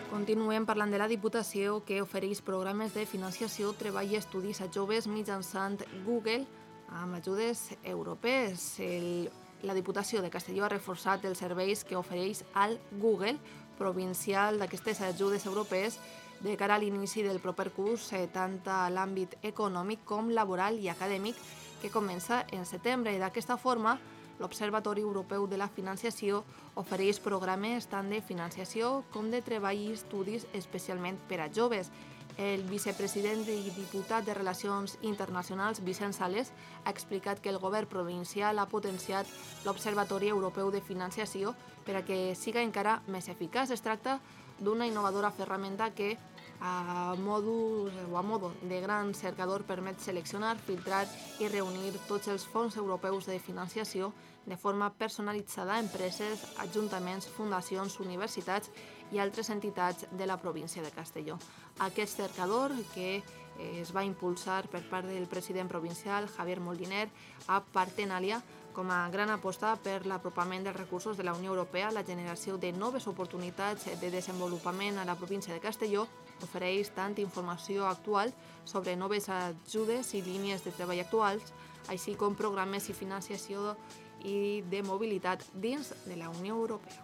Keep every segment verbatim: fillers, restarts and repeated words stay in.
Continuem parlant de la Diputació, que ofereix programes de financiació, treball i estudis a joves mitjançant Google amb ajudes europees. El, la Diputació de Castelló ha reforçat els serveis que ofereix al Google provincial d'aquestes ajudes europees de cara a l'inici del proper curs, eh, tant a l'àmbit econòmic com laboral i acadèmic, que comença en setembre. I d'aquesta forma, l'Observatori Europeu de la Financiació ofereix programes tant de financiació com de treball i estudis especialment per a joves. El vicepresident i diputat de Relacions Internacionals, Vicent Sales, ha explicat que el govern provincial ha potenciat l'Observatori Europeu de Financiació per a que siga encara més eficaç. Es tracta d'una innovadora ferramenta que a modus o a modo de gran cercador permet seleccionar, filtrar i reunir tots els fons europeus de financiació de forma personalitzada a empreses, ajuntaments, fundacions, universitats i altres entitats de la província de Castelló. Aquest cercador, que es va impulsar per part del president provincial, Javier Moliner, a Partenàlia, com a gran aposta per l'apropament dels recursos de la Unió Europea, la generació de noves oportunitats de desenvolupament a la província de Castelló, ofereix tant informació actual sobre noves ajudes i línies de treball actuals, així com programes i financiació i de mobilitat dins de la Unió Europea.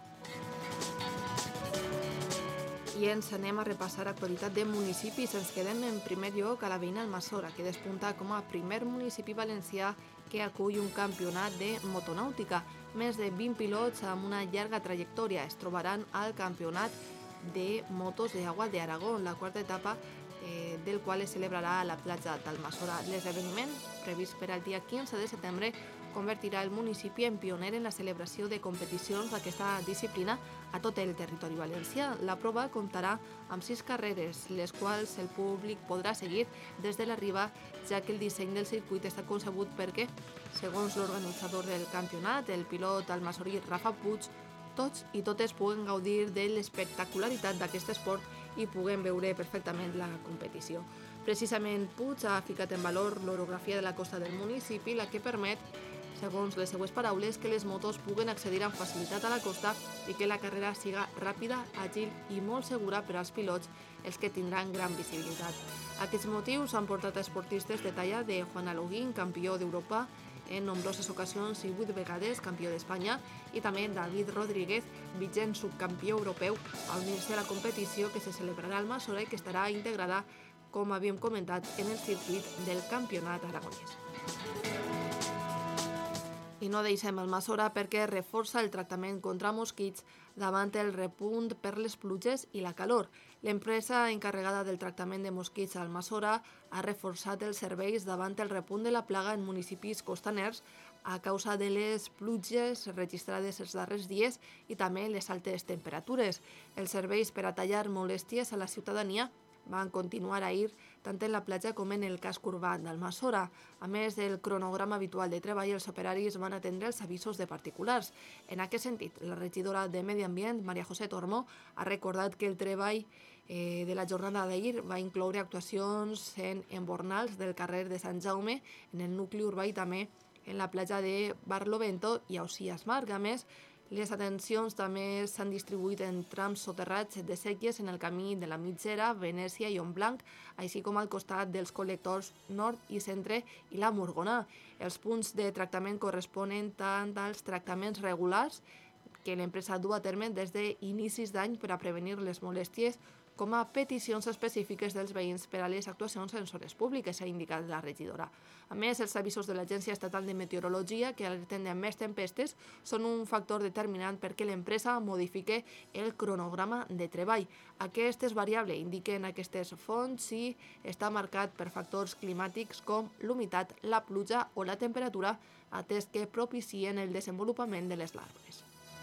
I ens anem a repassar l'actualitat de municipis. Ens quedem en primer lloc a la veïna Almassora, que despunta com a primer municipi valencià que acull un campionat de motonàutica. Més de vint pilots amb una llarga trajectòria es trobaran al campionat de motos de agua de Aragó, la quarta etapa eh, del qual es celebrarà a la platja d'Almassora. L'esdeveniment, previst per al dia quinze de setembre, convertirà el municipi en pioner en la celebració de competicions d'aquesta disciplina a tot el territori valencià. La prova comptarà amb sis carreres, les quals el públic podrà seguir des de la riba, ja que el disseny del circuit està concebut perquè, segons l'organitzador del campionat, el pilot almassorí Rafa Puig, tots i totes puguen gaudir de l'espectacularitat d'aquest esport i puguen veure perfectament la competició. Precisament Puig ha ficat en valor l'orografia de la costa del municipi, la que permet, segons les seues paraules, que les motos puguen accedir amb facilitat a la costa i que la carrera siga ràpida, àgil i molt segura per als pilots, els que tindran gran visibilitat. Aquests motius han portat a esportistes de talla de Juan Aloguín, campió d'Europa en nombroses ocasions i vuit vegades campió d'Espanya, i també David Rodríguez, vigent subcampió europeu, a unir-se a la competició que se celebrarà al Almassora i que estarà integrada, com havíem comentat, en el circuit del campionat aragonès. I no deixem Almassora perquè reforça el tractament contra mosquits davant el repunt per les pluges i la calor. L'empresa encarregada del tractament de mosquits a Almassora ha reforçat els serveis davant el repunt de la plaga en municipis costaners a causa de les pluges registrades els darrers dies i també les altes temperatures. Els serveis per a tallar molèsties a la ciutadania van continuar ahir tant en la platja com en el casc urbà d'Almassora. A més del cronograma habitual de treball, els operaris van atendre els avisos de particulars. En aquest sentit, la regidora de Medi Ambient, Maria José Tormó, ha recordat que el treball eh, de la jornada d'ahir va incloure actuacions en embornals del carrer de Sant Jaume, en el nucli urbà i també en la platja de Barlovento i a Ausiàs Marc. A més, les atencions també s'han distribuït en trams soterrats de sèquies en el camí de la Mitgera, Venècia i Montblanc, així com al costat dels col·lectors nord i centre i la Morgona. Els punts de tractament corresponen tant als tractaments regulars que l'empresa du a terme des d'inicis d'any per a prevenir les molèsties, com a peticions específiques dels veïns per a les actuacions en zones públiques, ha indicat la regidora. A més, els avisos de l'Agència Estatal de Meteorologia, que alerten de més tempestes, són un factor determinant perquè l'empresa modifique el cronograma de treball. Aquest és variable, indiquen aquestes fonts, i està marcat per factors climàtics com l'humitat, la pluja o la temperatura, atès que propicien el desenvolupament de les larves.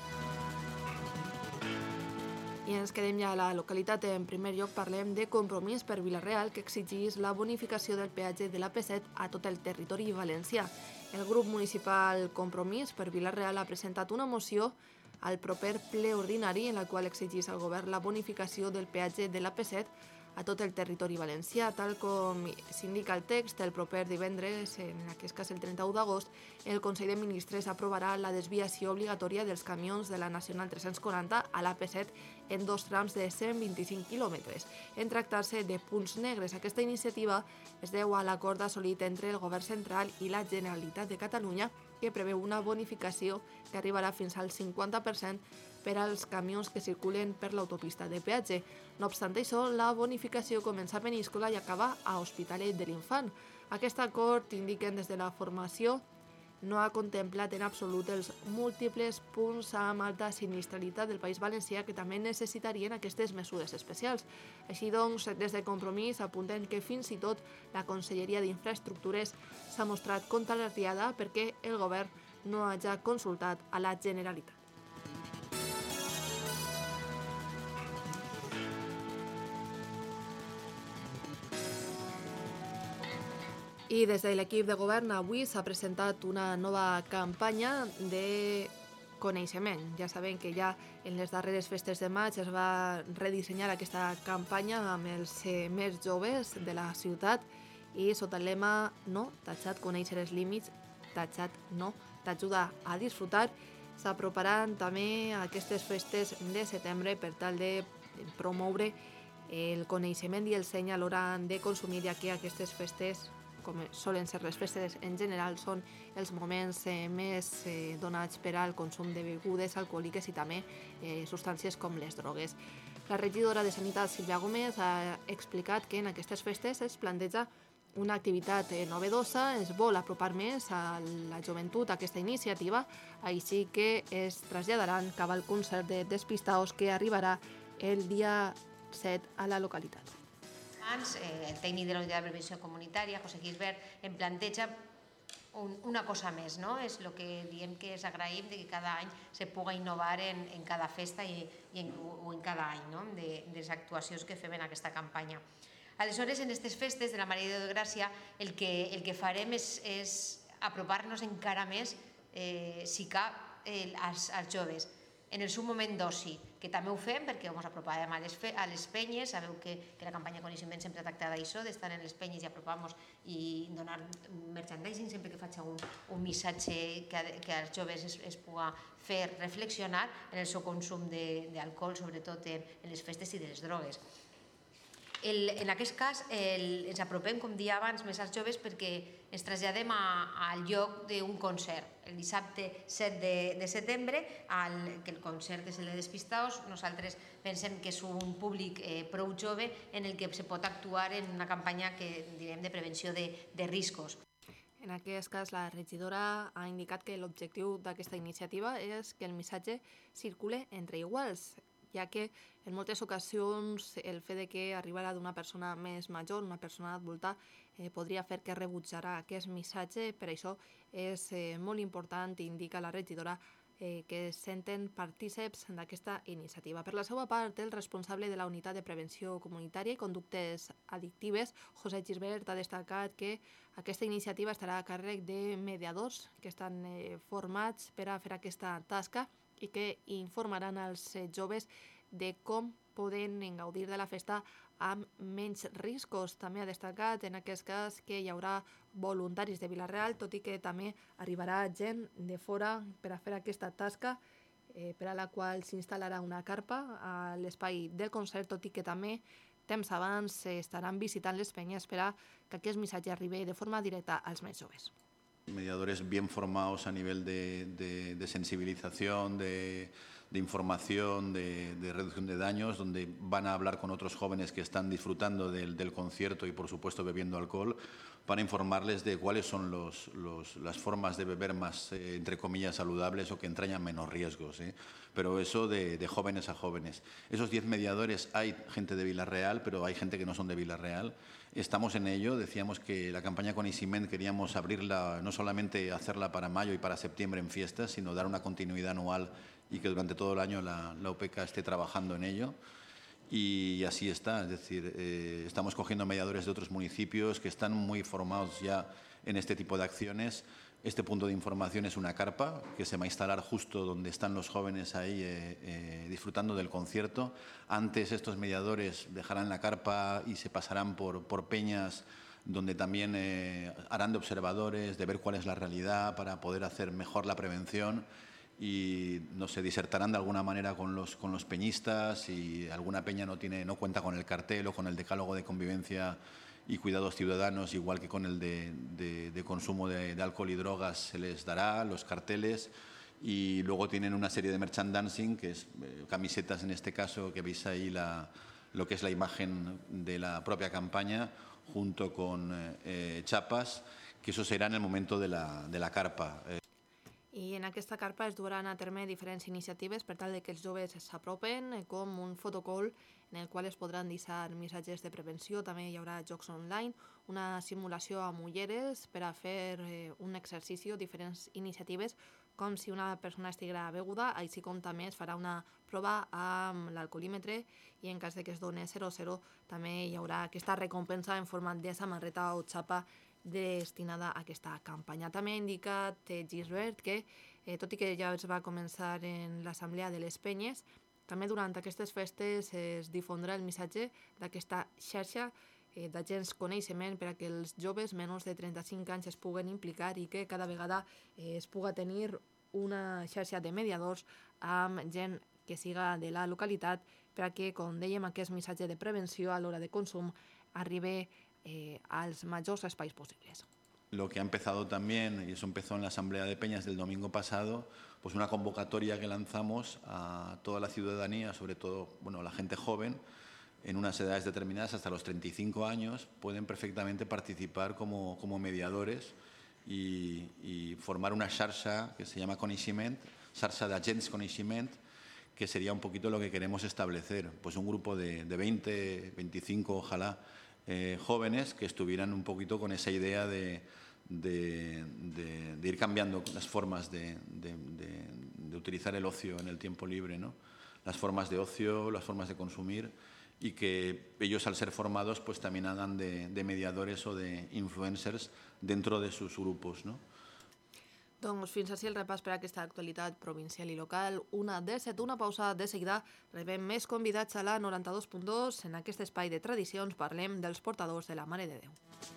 I ens quedem ja a la localitat. En primer lloc parlem de Compromís per Vila-real, que exigís la bonificació del peatge de l'A P set a tot el territori valencià. El grup municipal Compromís per Vila-real ha presentat una moció al proper ple ordinari en la qual exigís al govern la bonificació del peatge de l'A P set a tot el territori valencià. Tal com s'indica el text, el proper divendres, en aquest cas el trenta-u d'agost, el Consell de Ministres aprovarà la desviació obligatòria dels camions de la Nacional tres-cents quaranta a l'A P set en dos trams de cent vint-i-cinc quilòmetres. En tractar-se de punts negres, aquesta iniciativa es deu a l'acord assolit entre el Govern central i la Generalitat de Catalunya, que preveu una bonificació que arribarà fins al cinquanta per cent per als camions que circulen per l'autopista de peatge. No obstant això, la bonificació comença a Peníscola i acaba a Hospitalet de l'Infant. Aquest acord, indiquen des de la formació, no ha contemplat en absolut els múltiples punts amb alta sinistralitat del País Valencià que també necessitarien aquestes mesures especials. Així doncs, des de Compromís apunten que fins i tot la Conselleria d'Infraestructures s'ha mostrat contrariada perquè el govern no hagi consultat a la Generalitat. I des de l'equip de govern avui s'ha presentat una nova campanya de coneixement. Ja sabem que ja en les darreres festes de maig es va redissenyar aquesta campanya amb els més joves de la ciutat i sota el lema no, tatxat conèixer els límits, tatxat no, t'ajuda a disfrutar. S'aproparan també aquestes festes de setembre per tal de promoure el coneixement i el seny a l'hora de consumir, ja que aquestes festes, com solen ser les festes en general, són els moments eh, més eh, donats per al consum de begudes alcohòliques i també eh, substàncies com les drogues. La regidora de Sanitat, Sílvia Gómez, ha explicat que en aquestes festes es planteja una activitat eh, novedosa, es vol apropar més a la joventut a aquesta iniciativa, així que es traslladaran cap al concert de Despistaos que arribarà el dia set a la localitat. Abans, eh, el tècnic de la Unitat de Prevenció Comunitària, José Gisbert, em planteja un, una cosa més, no? És el que diem que és agraïm de que cada any se puga innovar en, en cada festa i, i en, o en cada any, no? de, de les actuacions que fem en aquesta campanya. Aleshores, en aquestes festes de la Mare de Déu de Gràcia, el que, el que farem és, és apropar-nos encara més, eh, si cap, eh, als, als joves. En el seu moment d'oci, que també ho fem perquè ens apropàvem a les, fe, a les penyes, sabeu que, que la campanya de coneixement sempre ha tractat d'això, d'estar en les penyes i apropar-nos i donar merchandising, sempre que faig un, un missatge que, que als joves es, es puga fer reflexionar en el seu consum d'alcohol, sobretot en, en les festes i de les drogues. El, en aquest cas el, ens apropem, com dia abans, més als joves perquè ens traslladem a, al lloc d'un concert. El dissabte set de, de setembre, al, que el concert és el de Despistaos, nosaltres pensem que és un públic eh, prou jove en el que se pot actuar en una campanya que direm de prevenció de, de riscos. En aquest cas, la regidora ha indicat que l'objectiu d'aquesta iniciativa és que el missatge circule entre iguals, ja que en moltes ocasions el fet de que arribarà d'una persona més major, una persona adulta, eh, podria fer que rebutjarà aquest missatge. Per això és eh, molt important, indica la regidora, eh, que es senten partíceps d'aquesta iniciativa. Per la seva part, el responsable de la Unitat de Prevenció Comunitària i Conductes Addictives, José Gisbert, ha destacat que aquesta iniciativa estarà a càrrec de mediadors que estan eh, formats per a fer aquesta tasca i que informaran als joves de com poden gaudir de la festa amb menys riscos. També ha destacat en aquest cas que hi haurà voluntaris de Vila-real, tot i que també arribarà gent de fora per a fer aquesta tasca, eh, per a la qual s'instal·larà una carpa a l'espai del concert, tot i que també temps abans estaran visitant les penyes per a que aquest missatge arribi de forma directa als més joves. Mediadores bien formados a nivel de, de, de sensibilización, de, de información, de, de reducción de daños, donde van a hablar con otros jóvenes que están disfrutando del, del concierto y, por supuesto, bebiendo alcohol, para informarles de cuáles son los, los, las formas de beber más, eh, entre comillas, saludables o que entrañan menos riesgos. ¿eh? Pero eso de, de jóvenes a jóvenes. Esos diez mediadores, hay gente de Vila-real, pero hay gente que no son de Vila-real. Estamos en ello. Decíamos que la campaña Coneixement queríamos abrirla, no solamente hacerla para mayo y para septiembre en fiestas, sino dar una continuidad anual y que durante todo el año la, la U P E C A esté trabajando en ello. Y así está, es decir, eh, estamos cogiendo mediadores de otros municipios que están muy formados ya en este tipo de acciones. Este punto de información es una carpa que se va a instalar justo donde están los jóvenes ahí eh, eh, disfrutando del concierto. Antes estos mediadores dejarán la carpa y se pasarán por, por peñas donde también eh, harán de observadores, de ver cuál es la realidad para poder hacer mejor la prevención y no sé, disertarán de alguna manera con los, con los peñistas y alguna peña no, tiene, no cuenta con el cartel o con el decálogo de convivencia y cuidados ciudadanos, igual que con el de, de, de consumo de, de alcohol y drogas se les dará, los carteles, y luego tienen una serie de merchandising, que es eh, camisetas en este caso, que veis ahí la, lo que es la imagen de la propia campaña, junto con eh, chapas, que eso será en el momento de la, de la carpa. Eh. I en aquesta carpa es duran a terme diferents iniciatives per tal de que els joves s'apropen, com un fotocall en el qual es podran deixar missatges de prevenció. També hi haurà jocs online, una simulació amb ulleres per a fer eh, un exercici, diferents iniciatives, com si una persona estiguera beguda, així com també es farà una prova amb l'alcoholímetre i en cas de que es doni zero zero també hi haurà aquesta recompensa en format de samarreta o xapa destinada a aquesta campanya. També ha indicat eh, Gisbert que, eh, tot i que ja es va començar en l'Assemblea de les Penyes, també durant aquestes festes es difondrà el missatge d'aquesta xarxa eh, d'agents coneixement per a que els joves menors de trenta-cinc anys es puguen implicar i que cada vegada eh, es puga tenir una xarxa de mediadors amb gent que siga de la localitat per a que, com dèiem, aquest missatge de prevenció a l'hora de consum arribi Eh, a los mayores espais posibles. Lo que ha empezado también, y eso empezó en la Asamblea de Peñas del domingo pasado, pues una convocatoria que lanzamos a toda la ciudadanía, sobre todo bueno, la gente joven, en unas edades determinadas, hasta los treinta y cinco años, pueden perfectamente participar como, como mediadores y, y formar una xarxa que se llama Coneixement, xarxa de agents Coneixement, que sería un poquito lo que queremos establecer, pues un grupo de, de veinte, veinticinco, ojalá, Eh, jóvenes que estuvieran un poquito con esa idea de, de, de, de ir cambiando las formas de, de, de, de utilizar el ocio en el tiempo libre, ¿no? Las formas de ocio, las formas de consumir y que ellos al ser formados pues también hagan de, de mediadores o de influencers dentro de sus grupos, ¿no? Doncs fins així el repàs per a aquesta actualitat provincial i local. Una de set, una pausa de seguida. Rebem més convidats a la noranta-dos punt dos. En aquest espai de tradicions parlem dels portadors de la Mare de Déu.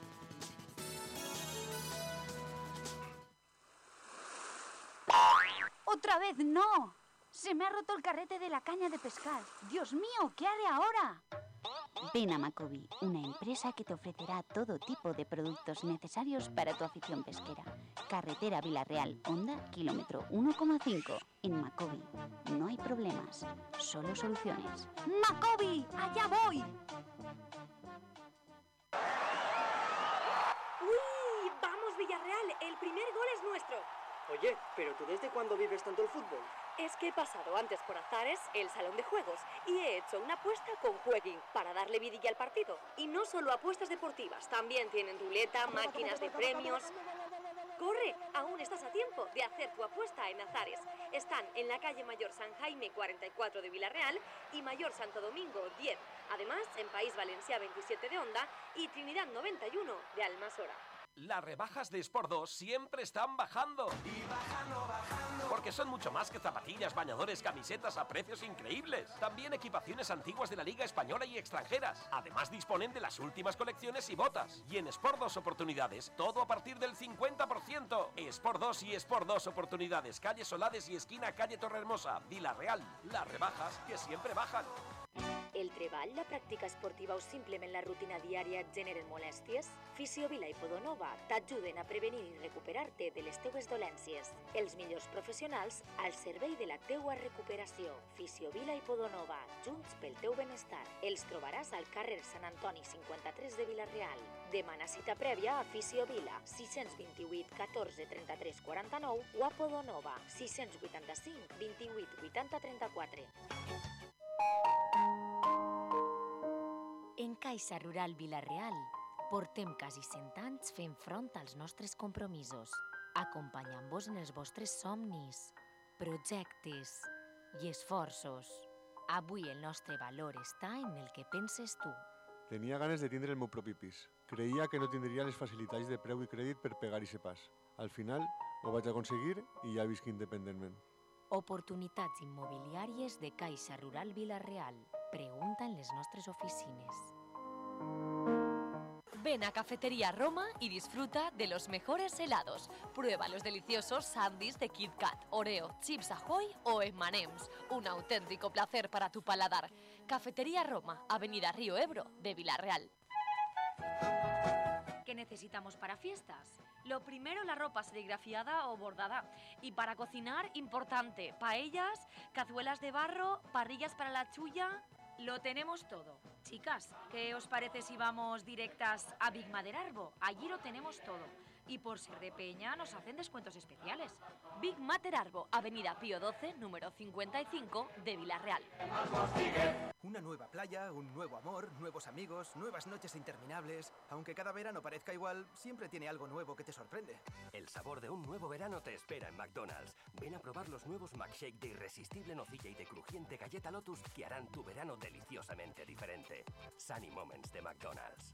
¡Otra vez no! Se me ha roto el carrete de la caña de pescar. ¡Dios mío! ¿Qué haré ahora? Ven a Macobi, una empresa que te ofrecerá todo tipo de productos necesarios para tu afición pesquera. Carretera Villarreal, Honda, kilómetro uno coma cinco. En Macobi no hay problemas, solo soluciones. ¡Macobi! ¡Allá voy! ¡Uy! ¡Vamos, Villarreal! El primer gol es nuestro. Oye, ¿pero tú desde cuándo vives tanto el fútbol? Es que he pasado antes por Azares, el salón de juegos, y he hecho una apuesta con Jueguin para darle vidilla al partido. Y no solo apuestas deportivas, también tienen ruleta, máquinas de premios. ¡Corre! Aún estás a tiempo de hacer tu apuesta en Azares. Están en la calle Mayor San Jaime cuarenta y cuatro de Villarreal y Mayor Santo Domingo diez. Además, en País Valencià veintisiete de Honda y Trinidad noventa y uno de Almasora. Las rebajas de Sport dos siempre están bajando. Y bajando, bajando. Porque son mucho más que zapatillas, bañadores, camisetas a precios increíbles. También equipaciones antiguas de la Liga Española y extranjeras. Además disponen de las últimas colecciones y botas. Y en Sport dos Oportunidades, todo a partir del cincuenta por ciento. Sport dos y Sport dos Oportunidades, calle Solades y esquina calle Torrehermosa, Vila-real. Las rebajas que siempre bajan. El treball, la pràctica esportiva o simplement la rutina diària et generen molèsties? Fisiovila i Podonova t'ajuden a prevenir i recuperar-te de les teues dolències. Els millors professionals al servei de la teua recuperació. Fisiovila i Podonova, junts pel teu benestar. Els trobaràs al carrer Sant Antoni cinquanta-tres de Vila-real. Demana cita prèvia a Fisiovila, sis dos vuit, catorze, trenta-tres, quaranta-nou o a Podonova, sis vuitanta-cinc, vint-i-vuit, vuitanta, trenta-quatre. En Caixa Rural Vila-real portem quasi cent anys fent front als nostres compromisos, acompanyant-vos en els vostres somnis, projectes i esforços. Avui el nostre valor està en el que penses tu. Tenia ganes de tindre el meu propi pis. Creia que no tindria les facilitats de preu i crèdit per pegar-hi pas. Al final ho vaig aconseguir i ja visc independentment. Oportunitats immobiliàries de Caixa Rural Vila-real. Pregunta en les nostres oficines. Ven a Cafetería Roma y disfruta de los mejores helados. Prueba los deliciosos sándwiches de Kit Kat, Oreo, Chips Ahoy o eme and eme's. Un auténtico placer para tu paladar. Cafetería Roma, Avenida Río Ebro, de Vila-real. ¿Qué necesitamos para fiestas? Lo primero, la ropa serigrafiada o bordada. Y para cocinar, importante, paellas, cazuelas de barro, parrillas para la chulla. Lo tenemos todo. Chicas, ¿qué os parece si vamos directas a Big Materarbo? Allí lo tenemos todo. Y por ser de Peña nos hacen descuentos especiales. Big Materarbo, Avenida Pío doce, número cincuenta y cinco, de Vila-real. Una nueva playa, un nuevo amor, nuevos amigos, nuevas noches interminables. Aunque cada verano parezca igual, siempre tiene algo nuevo que te sorprende. El sabor de un nuevo verano te espera en McDonald's. Ven a probar los nuevos McShake de irresistible nocilla y de crujiente galleta Lotus que harán tu verano deliciosamente diferente. Sunny Moments de McDonald's.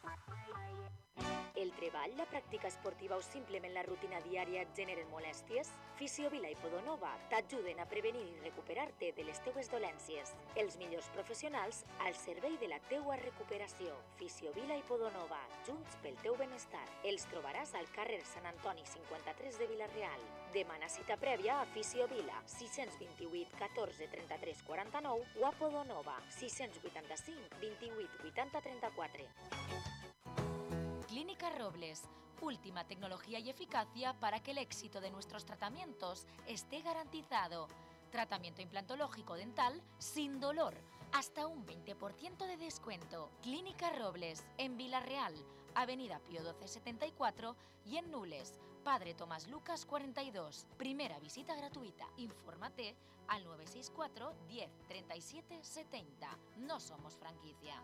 El treball, la pràctica esportiva o simplement la rutina diària et generen molèsties? Fisiovila i Podonova t'ajuden a prevenir i recuperar-te de les teues dolències. Els millors professionals al servei de la teua recuperació. Fisiovila i Podonova, junts pel teu benestar. Els trobaràs al carrer Sant Antoni cinquanta-tres de Vila-real. Demana cita prèvia a Fisiovila, sis dos vuit, catorze, trenta-tres, quaranta-nou o a Podonova, sis vuitanta-cinc, vint-i-vuit, vuitanta, trenta-quatre. Clínica Robles, última tecnología y eficacia para que el éxito de nuestros tratamientos esté garantizado. Tratamiento implantológico dental sin dolor, hasta un veinte por ciento de descuento. Clínica Robles, en Vila-real, Avenida Pío doce setenta y cuatro y en Nules, Padre Tomás Lucas cuarenta y dos. Primera visita gratuita. Infórmate al nueve seis cuatro, diez, treinta y siete, setenta. No somos franquicia.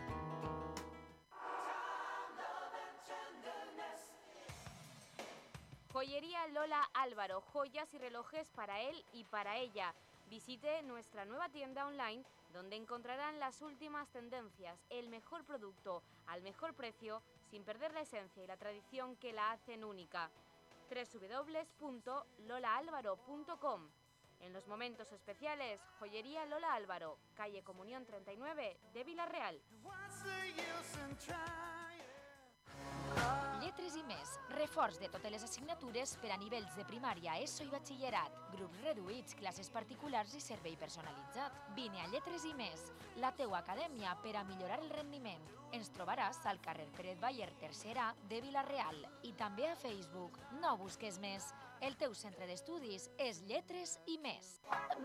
Joyería Lola Álvaro, joyas y relojes para él y para ella. Visite nuestra nueva tienda online donde encontrarán las últimas tendencias, el mejor producto al mejor precio sin perder la esencia y la tradición que la hacen única. doble u doble u doble u punto lola álvaro punto com. En los momentos especiales, Joyería Lola Álvaro, calle Comunión treinta y nueve de Vila-real. Lletres i més, reforç de totes les assignatures per a nivells de primària, ESO i batxillerat, grups reduïts, classes particulars i servei personalitzat. Vine a Lletres i més, la teua acadèmia per a millorar el rendiment. Ens trobaràs al carrer Pérez Bayer tercera de Vila-real i també a Facebook. No busques més, el teu centre d'estudis és Lletres i més.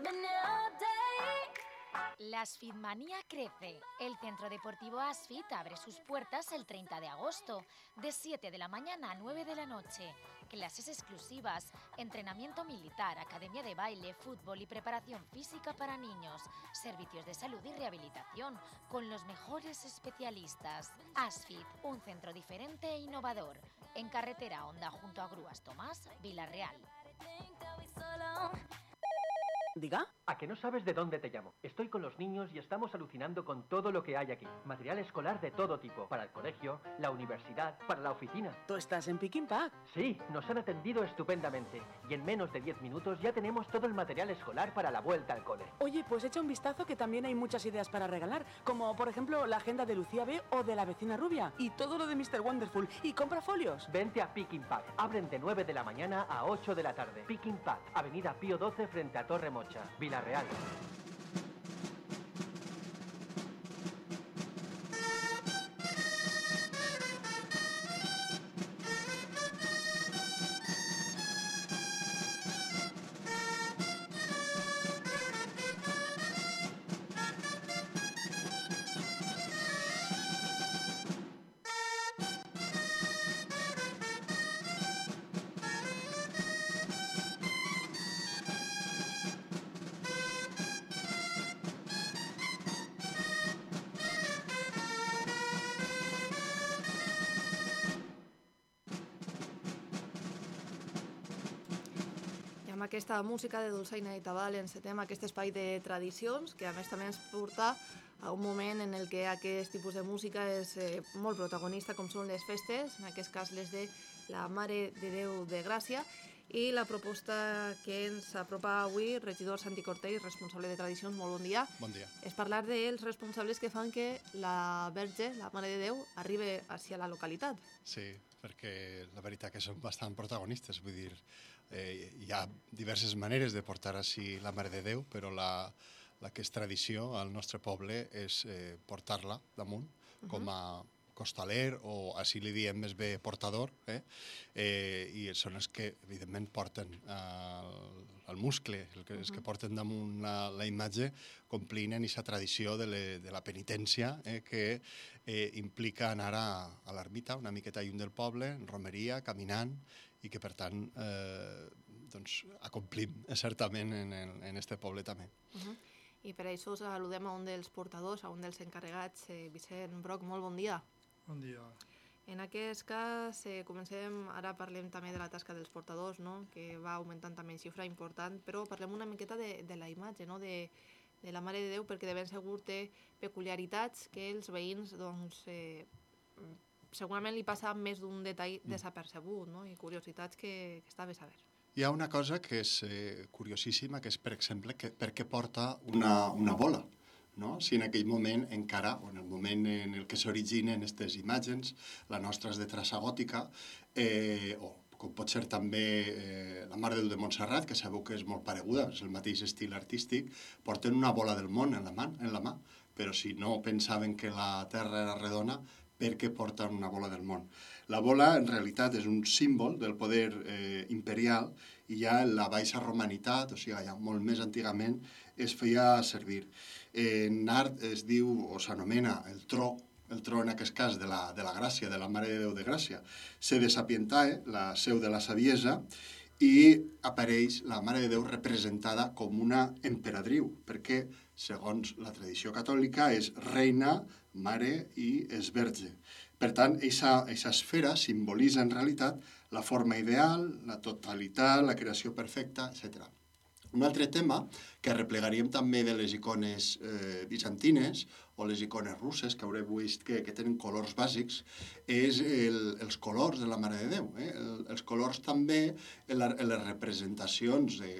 La Asfitmanía crece. El Centro Deportivo Asfit abre sus puertas el treinta de agosto, de siete de la mañana a nueve de la noche. Clases exclusivas, entrenamiento militar, academia de baile, fútbol y preparación física para niños, servicios de salud y rehabilitación, con los mejores especialistas. Asfit, un centro diferente e innovador. En carretera Honda junto a Grúas Tomás, Vila-real. ¿Diga? ¿A que no sabes de dónde te llamo? Estoy con los niños y estamos alucinando con todo lo que hay aquí. Material escolar de todo tipo, para el colegio, la universidad, para la oficina. ¿Tú estás en Pick and Pack? Sí, nos han atendido estupendamente. Y en menos de diez minutos ya tenemos todo el material escolar para la vuelta al cole. Oye, pues echa un vistazo que también hay muchas ideas para regalar, como por ejemplo la agenda de Lucía B o de la vecina rubia, y todo lo de mister Wonderful, y compra folios. Vente a Pick and Pack. Abren de nueve de la mañana a ocho de la tarde. Pick and Pack, Avenida Pío doce frente a Torre Mocha, Vila-real. Amb aquesta música de dolçaina i tabal encetem aquest espai de tradicions, que a més també ens porta a un moment en el que aquest tipus de música és eh, molt protagonista, com són les festes, en aquest cas les de la Mare de Déu de Gràcia, i la proposta que ens apropa avui, regidor Santi Cortell, responsable de Tradicions, molt bon dia. Bon dia. És parlar dels responsables que fan que la Verge, la Mare de Déu, arribi hacia la localitat. Sí, perquè la veritat que són bastant protagonistes, vull dir, eh, hi ha diverses maneres de portar així la Mare de Déu, però la, la que és tradició al nostre poble és eh, portar-la damunt, uh-huh. com a costaler, o així li diem més bé portador, eh? Eh, i són els que, evidentment, porten el, el muscle, el que, els que porten damunt la, la imatge, complint en aquesta tradició de, le, de la penitència, eh, que eh, implica anar a, a l'ermita, una miqueta lluny del poble, en romeria, caminant, i que, per tant, eh, doncs, acomplim certament en, el, en este poble també. Uh-huh. I per això saludem a un dels portadors, a un dels encarregats, eh, Vicent Broc, molt bon dia. Bon dia. En aquest cas, eh, comencem, ara parlem també de la tasca dels portadors, no? Que va augmentant també en xifra important, però parlem una miqueta de, de la imatge, no? de, de la Mare de Déu, perquè de ben segur té peculiaritats que els veïns, doncs, eh, segurament li passa més d'un detall mm. desapercebut, no? I curiositats que, que està bé saber. Hi ha una cosa que és eh, curiosíssima, que és, per exemple, que, per què porta una, una bola. No? Si en aquell moment encara, o en el moment en el que s'originen aquestes imatges, la nostra és de traça gòtica, eh, o com pot ser també eh, la Mare de Déu de Montserrat, que sabeu que és molt pareguda, és el mateix estil artístic, porten una bola del món en la mà, en la mà, però si no pensaven que la Terra era redona, per què porten una bola del món? La bola, en realitat, és un símbol del poder eh, imperial, i ja en la baixa romanitat, o sigui, ja molt més antigament, es feia servir. En art es diu, o s'anomena, el tro, el tro en aquest cas de la, de la Gràcia, de la Mare de Déu de Gràcia. Se de Sapientae, la seu de la saviesa, i apareix la Mare de Déu representada com una emperadriu, perquè, segons la tradició catòlica, és reina, mare i és verge. Per tant, aquesta esfera simbolitza en realitat la forma ideal, la totalitat, la creació perfecta, etcètera. Un altre tema, que replegaríem també de les icones eh, bizantines o les icones russes, que haureu vist que, que tenen colors bàsics, és el, els colors de la Mare de Déu. Eh? El, els colors també en, la, en les representacions de,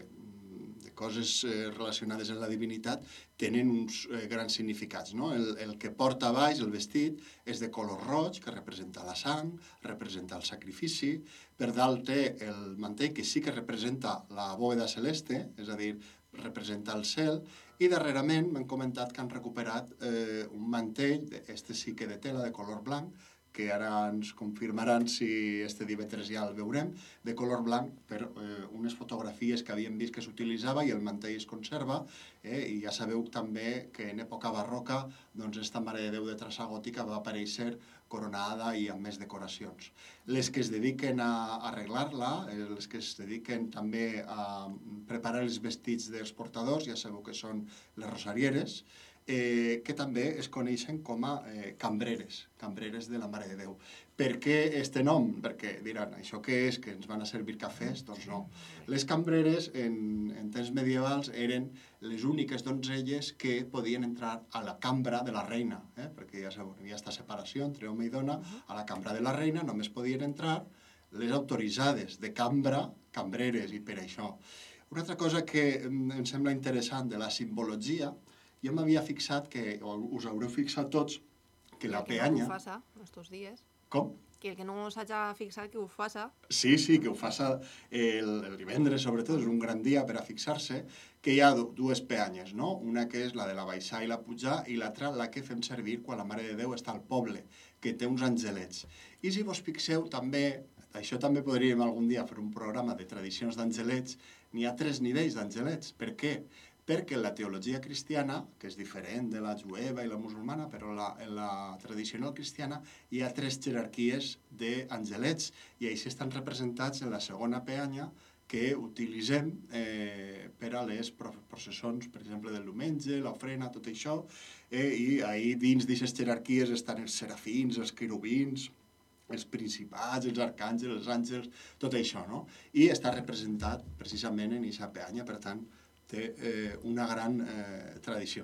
de coses eh, relacionades amb la divinitat tenen uns eh, grans significats. No? El, el que porta a baix, el vestit, és de color roig, que representa la sang, representa el sacrifici. Per dalt té el mantell, que sí que representa la bóveda celeste, és a dir, representa el cel, i darrerament m'han comentat que han recuperat eh, un mantell, este sí que de tela, de color blanc, que ara ens confirmaran si este divendres ja el veurem, de color blanc per eh, unes fotografies que havíem vist que s'utilitzava i el mantell es conserva, eh, i ja sabeu també que en època barroca doncs esta Mare de Déu de traça gòtica va aparèixer coronada i amb més decoracions. Les que es dediquen a arreglar-la, les que es dediquen també a preparar els vestits dels portadors, ja sabeu que són les rosarieres, eh, que també es coneixen com a eh, cambreres, cambreres de la Mare de Déu. Per què este nom? Perquè diran, això què és, que ens van a servir cafès? Doncs no. Les cambreres, en, en temps medievals, eren les úniques donzelles que podien entrar a la cambra de la reina, eh? Perquè ja sabeu, hi ha aquesta separació entre home i dona, a la cambra de la reina només podien entrar les autoritzades de cambra, cambreres, i per això. Una altra cosa que em sembla interessant de la simbologia, jo m'havia fixat, que us haureu fixat tots, que la peanya... Que no ho faça, estos dies. Com? Que el que no s'hagi fixat, que ho faça. Sí, sí, que ho faça el, el divendres, sobretot, és un gran dia per a fixar-se, que hi ha dues peanyes, no? Una que és la de la baixar i la pujar, i l'altra la que fem servir quan la Mare de Déu està al poble, que té uns angelets. I si vos fixeu també, això també podríem algun dia fer un programa de tradicions d'angelets, n'hi ha tres nivells d'angelets. Per què? Perquè en la teologia cristiana, que és diferent de la jueva i la musulmana, però la, en la tradicional cristiana hi ha tres jerarquies d'angelets, i ells estan representats en la segona peanya que utilitzem eh, per a les processons, per exemple, del diumenge, l'ofrena, tot això, eh, i ahí dins d'aquestes jerarquies estan els serafins, els querubins, els principats, els arcàngels, els àngels, tot això, no? I està representat precisament en aquesta peanya, per tant, té eh, una gran eh, tradició.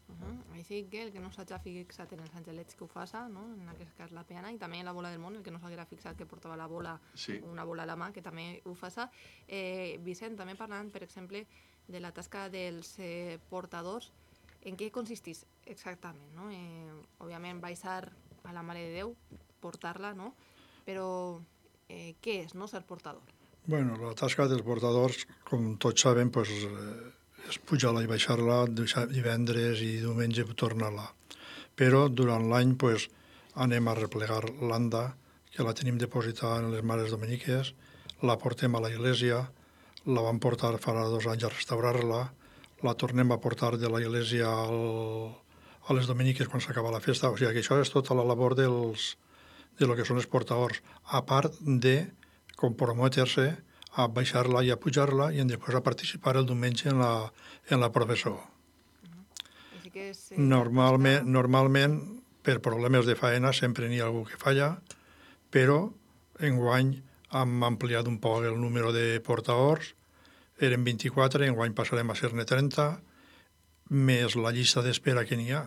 Uh-huh. Així que el que no s'hagi fixat en els angelets que ho faça, no? En aquest cas la peana, i també en la bola del món, el que no s'haguera fixat que portava la bola, sí. una bola a la mà, que també ho faça. Eh, Vicent, també parlant, per exemple, de la tasca dels eh, portadors, en què consisteix exactament, no? Eh, òbviament, baixar a la Mare de Déu, portar-la, no? Però eh, què és, no?, ser portador? Bueno, la tasca dels portadors, com tots saben, pues, eh, és pujar-la i baixar-la, divendres i diumenge tornar-la. Però durant l'any pues, anem a replegar l'anda, que la tenim depositada en les Mares Dominiques, la portem a la iglesia, la vam portar fa dos anys a restaurar-la, la tornem a portar de la iglesia al, a les Dominiques quan s'acaba la festa. O sigui que això és tota la labor dels, de lo que són els portadors, a part de comprometre-se a baixar-la i a pujar-la i després a participar el diumenge en la, en la professó. Uh-huh. que és, eh, normalment, està... normalment, per problemes de faena, sempre n'hi ha algú que falla, però enguany hem ampliat un poc el número de portadors, eren vint-i-quatre, enguany passarem a ser-ne trenta, més la llista d'espera que n'hi ha.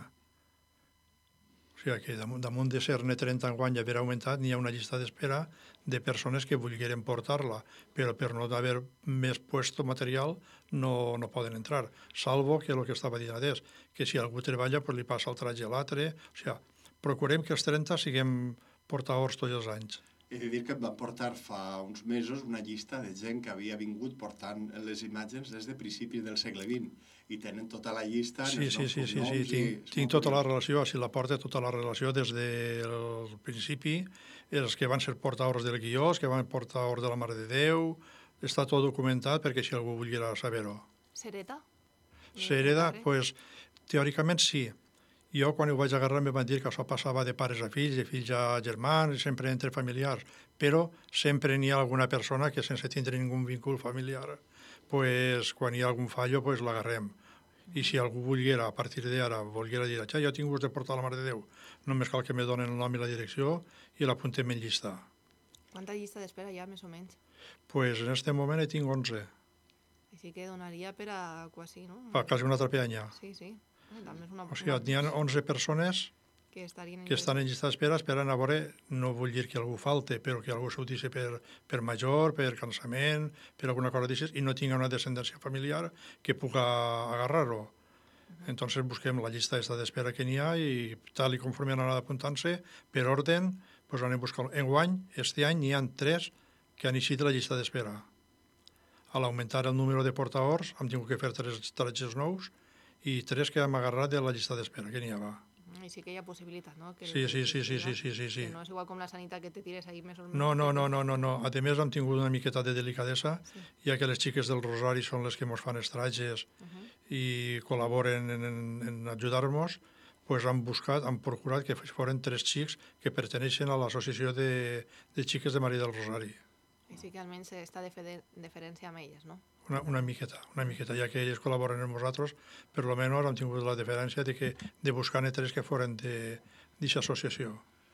O sigui que damunt, damunt de ser-ne trenta enguany i haver augmentat, n'hi ha una llista d'espera de persones que volgueren portar-la, però per no haver més puesto material no, no poden entrar. Salvo que el que estava dient és que si algú treballa pues li passa el tratge a l'altre. O sigui, procurem que els trenta siguem portadors tots els anys. He de dir que em van portar fa uns mesos una llista de gent que havia vingut portant les imatges des de principis del segle vint i tenen tota la llista... Sí, sí, sí, sí, sí. tinc, tinc tota la relació, si la porta tota la relació des del principi, els que van ser portadors del guió, els que van portadors de la Mare de Déu, està tot documentat perquè si algú volguera saber-ho. S'hereta? S'hereta, doncs, pues, teòricament sí. Jo, quan ho vaig agarrar, em van dir que això passava de pares a fills, de fills a germans, sempre entre familiars, però sempre n'hi ha alguna persona que sense tindre ningú vincul familiar, pues, quan hi ha algun fallo, pues, l'agarrem. I si algú volguera, a partir d'ara, volguera dir ja, jo tinc gust de portar la Mare de Déu, només cal que me donen el nom i la direcció i l'apuntem en llista. Quanta llista d'espera hi ha, més o menys? Pues en aquest moment hi tinc onze. Així que donaria per a quasi, no? Per quasi una altra peanya. Sí, sí. També és una... O sigui, n'hi ha onze persones que, en que estan en llista d'espera esperant a veure, no vull dir que algú falte, però que algú s'utilici per, per major, per cansament, per alguna cosa d'això, i no tinga una descendència familiar que puga agarrar-ho. Uh-huh. Entonces busquem la llista d'espera que n'hi ha i tal i conforme han anat apuntant-se, per ordre, pues anem buscant. Enguany, este any, n'hi ha tres que han eixit de la llista d'espera. A l'augmentar el número de portadors, hem tingut que fer tres tratges nous i tres que hem agarrat de la llista d'espera, que n'hi ha va. I sí que hi ha possibilitat, no? Que sí, sí, sí, sí, sí, sí, sí, sí. Que no és igual com la sanitat que te tires ahí més o menys. No, no, no, no, no, no. A més hem tingut una miqueta de delicadesa, sí. Ja que les xiques del Rosari són les que ens fan els tratges uh-huh. i col·laboren en, en, en ajudar-nos, pues han buscat, han procurat que foren tres xics que perteneixen a l'associació de, de xiques de Maria del Rosari. I sí que almenys està de fer de, deferència amb elles, no? Una, una miqueta, una miqueta, ja que ells col·laboren amb nosaltres, per lo menys hem tingut la deferència de, que, de buscar tres que foren d'aquesta associació.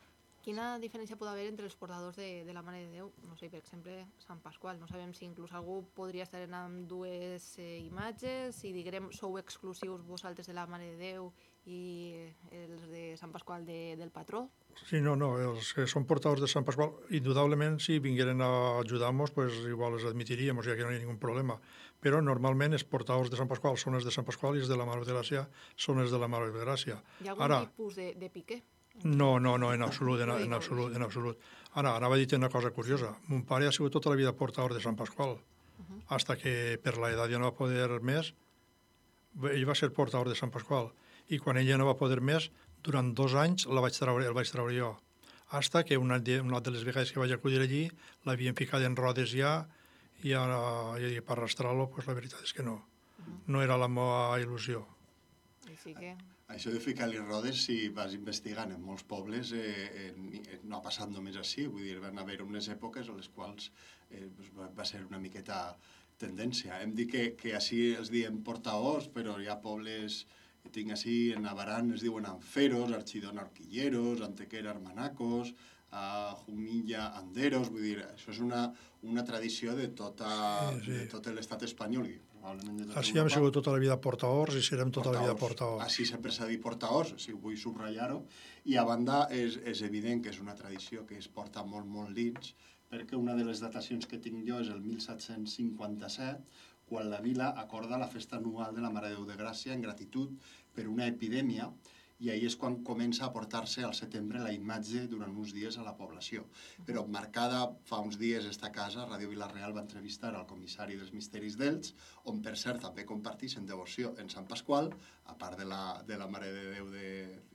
Quina diferència pot haver entre els portadors de, de la Mare de Déu? No sé, per exemple, Sant Pasqual. No sabem si inclús algú podria estar amb dues eh, imatges, si diguem sou exclusius vosaltres de la Mare de Déu i els de Sant Pasqual de, del patró. Sí, no, no, els que són portadors de Sant Pasqual, indudablement, si vingueren a ajudar-nos, pues igual els admitiríem, o sigui que no hi ha ningun problema. Però normalment els portadors de Sant Pasqual són els de Sant Pasqual i els de la Mare de Gràcia són els de la Mare de Gràcia. Hi ha algun Ara, tipus de, de piqué? No, no, no, en absolut, en, en absolut, en absolut. Ara, anava a dir una cosa curiosa. Mon pare ha sigut tota la vida portador de Sant Pasqual, uh-huh. hasta que per l'edat ja no va poder més, ell va ser portador de Sant Pasqual. I quan ell ja no va poder més, durant dos anys la vaig treure, el vaig treure jo. Hasta que una de, una de les vegades que vaig acudir allí l'havien ficat en rodes ja i, ara, i per arrastrar-lo, pues la veritat és que no. Uh-huh. No era la meva il·lusió. Així que... Això de ficar-li rodes, si vas investigant en molts pobles, eh, eh, no ha passat només així. Vull dir, van haver unes èpoques en les quals eh, va, va ser una miqueta tendència. Hem dit que, que així els diem portaors, però hi ha pobles... Tinc així, en Abarán es diuen Anferos, Archidón Arquilleros, Antequera Armanacos, a Jumilla Anderos, vull dir, això és una, una tradició de, tota, sí, sí. de tot l'estat espanyol. probablement de tota Així hem Europa. sigut tota la vida portaors i serem tota la vida portaors. Així sempre s'ha dit portaors, si vull subratllar-ho, i a banda és, és evident que és una tradició que es porta molt, molt dins, perquè una de les datacions que tinc jo és el mil set-cents cinquanta-set, quan la vila acorda la festa anual de la Mare de Déu de Gràcia en gratitud per una epidèmia, i ahir és quan comença a portar-se al setembre la imatge durant uns dies a la població. Però marcada fa uns dies esta casa, Ràdio Vila-real va entrevistar al comissari dels Misteris d'Elx, on per cert també comparteixen devoció en Sant Pasqual, a part de la, de la Mare de Déu de,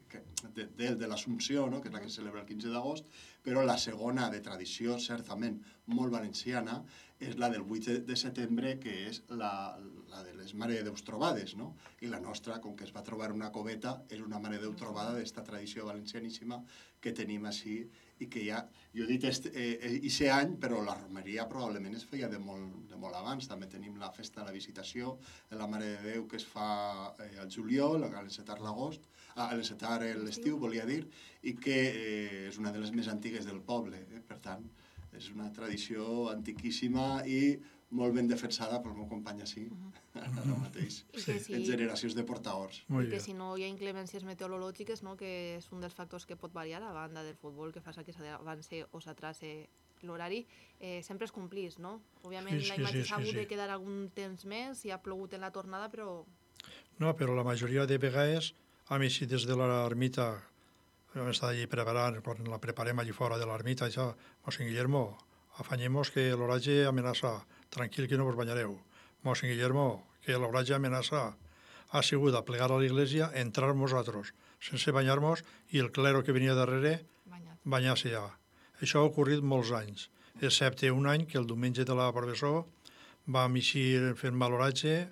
de, de, de l'Assumpció, no? Que és la que es celebra el quinze d'agost, però la segona de tradició, certament molt valenciana, és la del vuit de setembre, que és la, la de les Mare de Déus trobades, no? I la nostra, com que es va trobar una coveta, és una Mare de Déu trobada d'esta tradició valencianíssima que tenim així i que ja, jo he dit este, eh, ixe any, però la romeria probablement es feia de molt, de molt abans. També tenim la festa de la Visitació de la Mare de Déu que es fa eh, al juliol, a l'encetar l'agost, a l'encetar l'estiu, volia dir, i que eh, és una de les més antigues del poble, eh? Per tant, és una tradició antiquíssima i molt ben defensada pel meu company així, ara mateix, Sí. en generacions de portaors. I que si no hi ha inclemències meteorològiques, no, que és un dels factors que pot variar a banda del futbol, que fa que s'avance o s'atrase l'horari, eh, sempre es complís, no? Òbviament Sí, sí, la imatge sí, s'ha sí, hagut sí. de quedar algun temps més, i ha plogut en la tornada, però No, però la majoria de vegades, a mi si des de l'ermita, vam estar allí preparant, quan la preparem allí fora de l'ermita, i això, Mossèn Guillermo, afanyemos que l'oratge amenaça, tranquil que no vos banyareu. Mossèn Guillermo, que l'oratge amenaça, ha sigut a plegar a l'església, entrar nosaltres, sense banyar-nos, i el clero que venia darrere, banyar-se ja. Això ha ocorrit molts anys, excepte un any que el diumenge de la professó vam eixir fent mal oratge,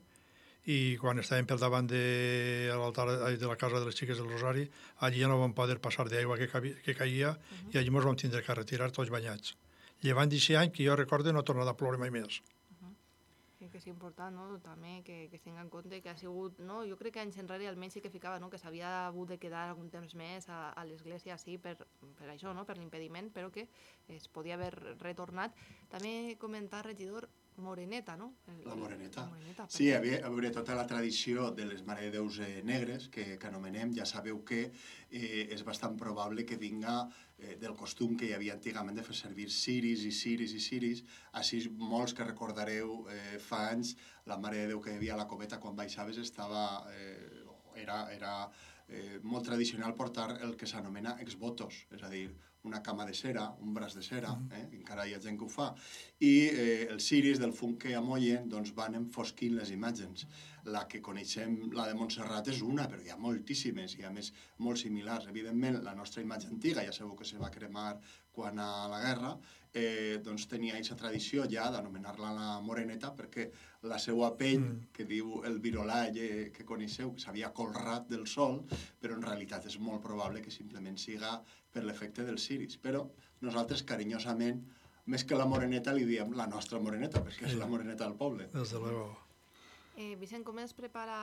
i quan estàvem per davant de l'altar de la casa de les xiques del Rosari, allí ja no vam poder passar d'aigua que, que caia, uh-huh. i allí ens vam tindre que retirar tots banyats. Llevant d'aquest any, que jo recordo, no ha tornat a ploure mai més. uh-huh. Sí, que és important, no? També que, que es tingui en compte que ha sigut, no? Jo crec que anys enrere almenys sí que ficava, no? Que s'havia hagut de quedar algun temps més a, a l'església, sí, per, per això, no? Per l'impediment, però que es podia haver retornat. També comentar, regidor, Moreneta, no? El, La Moreneta. La Moreneta Sí, hi havia, hi havia tota la tradició de les Mare de Déus eh, negres, que, que anomenem. Ja sabeu que eh, és bastant probable que vinga eh, del costum que hi havia antigament de fer servir ciris i ciris i ciris. Així molts que recordareu eh, fa anys, la Mare de Déu que hi havia a la coveta quan baixaves estava, eh, era, era eh, molt tradicional portar el que s'anomena exvotos, és a dir, una cama de cera, un braç de cera, eh? Encara hi ha gent que ho fa, i eh, els ciris del fum que amollen doncs, van enfosquint les imatges. La que coneixem, la de Montserrat, és una, però hi ha moltíssimes, i a més molt similars. Evidentment, la nostra imatge antiga, ja sabeu que se va cremar quan a la guerra, eh, doncs tenia aquesta tradició ja d'anomenar-la la Moreneta, perquè la seva pell, mm. que diu el virolall eh, que coneixeu, que s'havia colrat del sol, però en realitat és molt probable que simplement siga per l'efecte dels ciris. Però nosaltres, carinyosament, més que la Moreneta, li diem la nostra Moreneta, perquè sí. És la Moreneta del poble. Des de luego. Eh, Vicent, com es prepara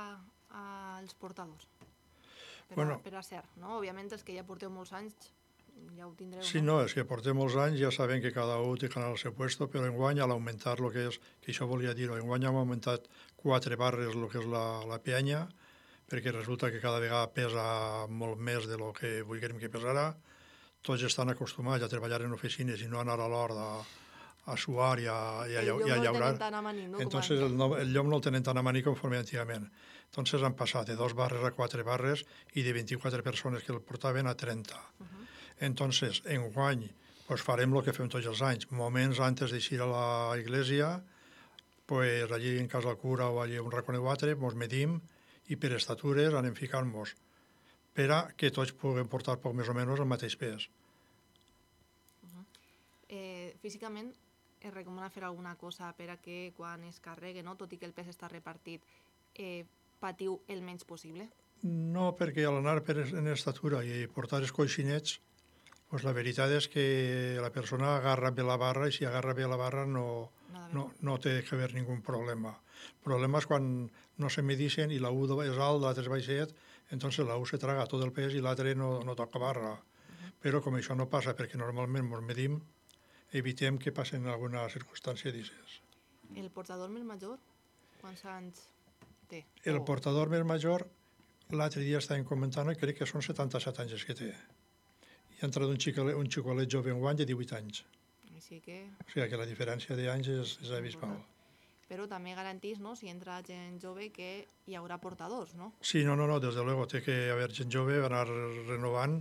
als portadors? Per, Bueno. a, per a ser, no? Òbviament, els que ja porteu molts anys, ja ho tindreu. Sí, no, és que portem molts anys, ja sabem que cada un té que anar al seu puesto, però enguany, al augmentar el que és, que això volia dir, enguany hem augmentat quatre barres el que és la, la penya, perquè resulta que cada vegada pesa molt més de lo que volguem que pesarà. Tots estan acostumats a treballar en oficines i no anar a l'hort a, a suar i a, i a, El llom i a no el llaurar. tenen tan a mani, no? Entonces el, no, el llom no el tenen tan a mani com antigament. Entonces han passat de dos barres a quatre barres i de vint-i-quatre persones que el portaven a trenta. Uh-huh. Entonces, enguany, pues farem el que fem tots els anys. Moments antes d'eixir a la iglesia, pues allí en casa del cura o allí un racó o altre, ens medim i per estatures anem ficant-nos per a que tots puguem portar poc més o menys el mateix pes. Uh-huh. eh, físicament, es recomana fer alguna cosa per a que quan es carregui, no? Tot i que el pes està repartit, eh, patiu el menys possible? No, perquè a l'anar per en estatura i portar els coixinets, pues la veritat és que la persona agarra bé la barra i si agarra bé la barra no, no, no té que haver ningú problema. El problema és quan no se medicen i la U és alt, l'altre és baixet, entonces la U se traga tot el pes i l'altre no, no toca barra. Uh-huh. Però com això no passa perquè normalment ens medim, evitem que passen alguna circumstància d'aixes. El portador més major, Quants anys té? El portador més major, l'altre dia estàvem comentant, i crec que són setanta-set anys els que té. I ha entrat un xicolet, un xicolet jove enguany de divuit anys. Així que... O sigui que la diferència d'anys és, és abismal. Però també garantís, no?, si entra gent jove, que hi haurà portadors, no? Sí, no, no, no, des de luego, té que haver gent jove, anar renovant,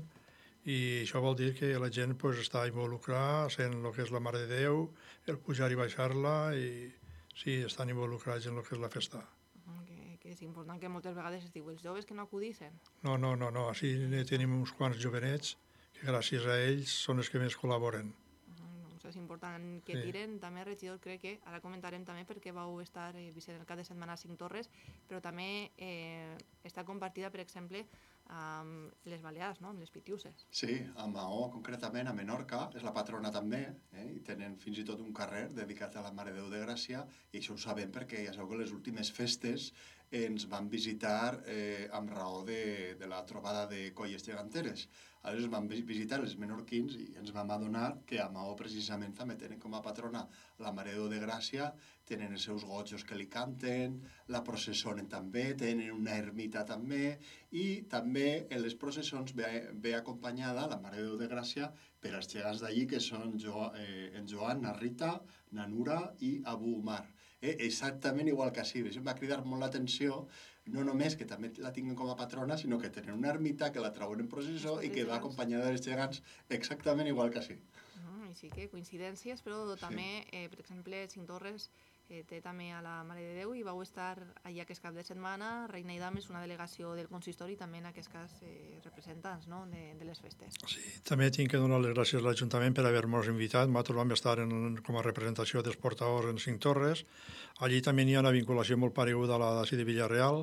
i això vol dir que la gent pues, està involucrada, sent el que és la Mare de Déu, el pujar i baixar-la, i sí, estan involucrats en el que és la festa. Que, que és important que moltes vegades es diu els joves que no acudissin. No, no, no, no, així tenim uns quants jovenets que gràcies a ells són els que més col·laboren. Doncs és important que Sí. tiren. També, regidor, crec que ara comentarem també perquè vau estar eh, visent el cap de setmana a Cinc Torres, però també eh, està compartida, per exemple, amb les Balears, no?, amb les Pitiuses. Sí, a Maó, concretament, a Menorca, és la patrona també, eh? I tenen fins i tot un carrer dedicat a la Mare de Déu de Gràcia, i això ho sabem perquè ja sabeu que les últimes festes ens van visitar eh, amb raó de, de la trobada de colles geganteres. Aleshores vam visitar els menorquins i ens vam adonar que a Maó precisament també tenen com a patrona la Mare de Déu de Gràcia, tenen els seus gotjos que li canten, la processonen també, tenen una ermita també, i també en les processons ve, ve acompanyada la Mare de Déu de Gràcia per als gegants d'allí, que són jo, eh, en Joan, na Rita, na Nura i Abu Umar. Eh, exactament igual que així. Això em va cridar molt l'atenció, no només que també la tinguin com a patrona, sinó que tenen una ermita que la trauen en processó i que va acompanyada dels gegants exactament igual que així. Mm, i sí que coincidències, però també, eh, per exemple, Cinc Torres eh, té també a la Mare de Déu i vau estar allà aquest cap de setmana, Reina i Dames, una delegació del consistori, també en aquest cas eh, representants, no?, de, de les festes. Sí, també tinc que donar les gràcies a l'Ajuntament per haver-nos invitat. Nosaltres vam estar en, com a representació dels portadors en Cinc Torres. Allí també hi ha una vinculació molt pareguda a la d'ací de Villarreal.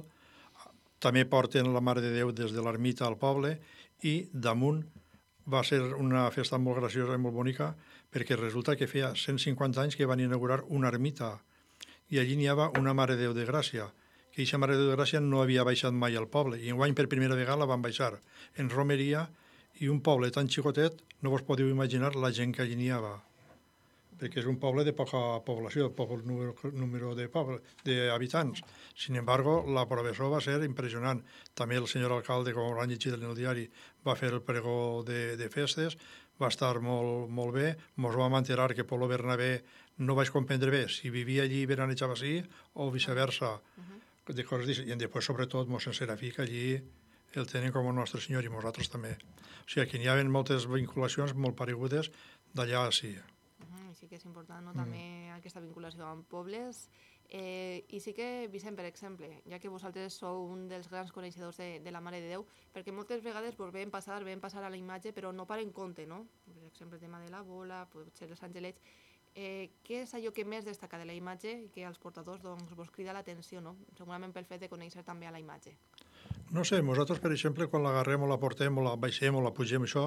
També porten la Mare de Déu des de l'ermita al poble, i damunt va ser una festa molt graciosa i molt bonica, perquè resulta que feia cent cinquanta anys que van inaugurar una ermita, i allí n'hi havia una Mare de Déu de Gràcia, que aquesta Mare de Déu de Gràcia no havia baixat mai al poble, i enguany per primera vegada la van baixar en romeria, i un poble tan xicotet, no vos podeu imaginar la gent que allí n'hi havia, perquè és un poble de poca població, poc número, número de poble, d'habitants. Sin embargo, la professó va ser impressionant. També el senyor alcalde, com l'han llegit en el diari, va fer el pregó de, de festes, va estar molt, molt bé. Mos vam enterar que Polo Bernabé no vaig comprendre bé si vivia allí i veranejava així o viceversa, uh-huh. de coses I després, sobretot, Mossèn Serafí, que allí el tenen com a Nostre Senyor, i nosaltres també. O sigui, que n'hi ha moltes vinculacions molt paregudes d'allà a sí. Uh-huh. I sí que és important, no?, mm. també aquesta vinculació amb pobles. Eh, I sí que, Vicent, per exemple, ja que vosaltres sou un dels grans coneixedors de, de la Mare de Déu, perquè moltes vegades vos veiem passar, veiem passar a la imatge, però no paren compte, no? Per exemple, el tema de la bola, potser els angelets. Eh, què és allò que més destaca de la imatge i que als portadors doncs, vos crida l'atenció, no? Segurament pel fet de conèixer també a la imatge. No sé, nosaltres, per exemple, quan l'agarrem o la portem o la baixem o la pugem, això,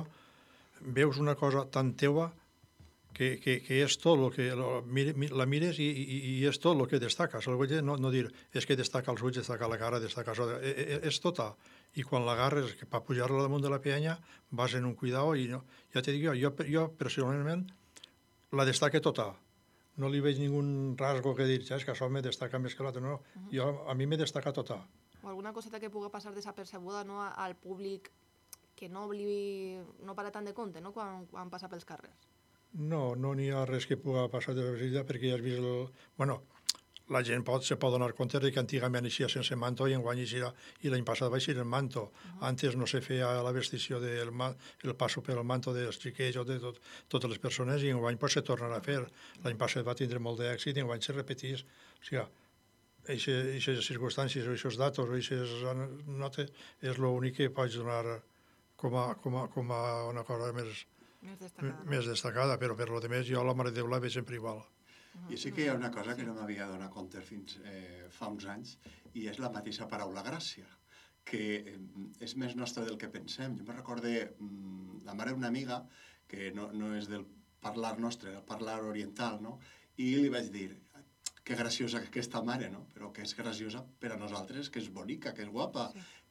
veus una cosa tan teua que, que, que és tot el que... La mires i, i, i és tot el que destaca. No, no dir, és que destaca els ulls, destaca la cara, destaca això... És, és tota. I quan l'agarres, que per pujar-la damunt de la penya, vas en un cuidado i no, ja t'he dit jo, jo, jo personalment la destaque tota. No li veig ningú rasgo que dir, ja, és que això me destaca més que l'altre. No, uh-huh. jo, a mi me destaca tota. O alguna coseta que pugui passar desapercebuda, no, al públic que no, li, no para tant de compte, no?, quan, quan passa pels carrers. No, no n'hi ha res que pugui passar desapercebuda, perquè ja has vist el... Bueno, la gent pot, se pot donar compte que antigament eixia sense manto i enguany eixirà, i l'any passat va eixir el manto. Uh-huh. Antes no se feia la vestició del el passo per el manto dels xiquets o de tot, totes les persones, i enguany pues, se tornarà a fer. L'any passat va tindre molt d'èxit i enguany se repetís. O sigui, aquestes circumstàncies o aquests datos o aquestes notes és l'únic que pots donar com a, com a, com a una cosa més, més destacada, no? més destacada, però per lo de més jo la Mare de Déu la veig sempre igual. I sí que hi ha una cosa que no m'havia donat compte fins eh, fa uns anys, i és la mateixa paraula gràcia, que eh, és més nostra del que pensem. Jo me recorde mm, la mare d'una amiga, que no, no és del parlar nostre, del parlar oriental, no? I li vaig dir, que graciosa aquesta mare, no? Però que és graciosa per a nosaltres, que és bonica, que és guapa, sí.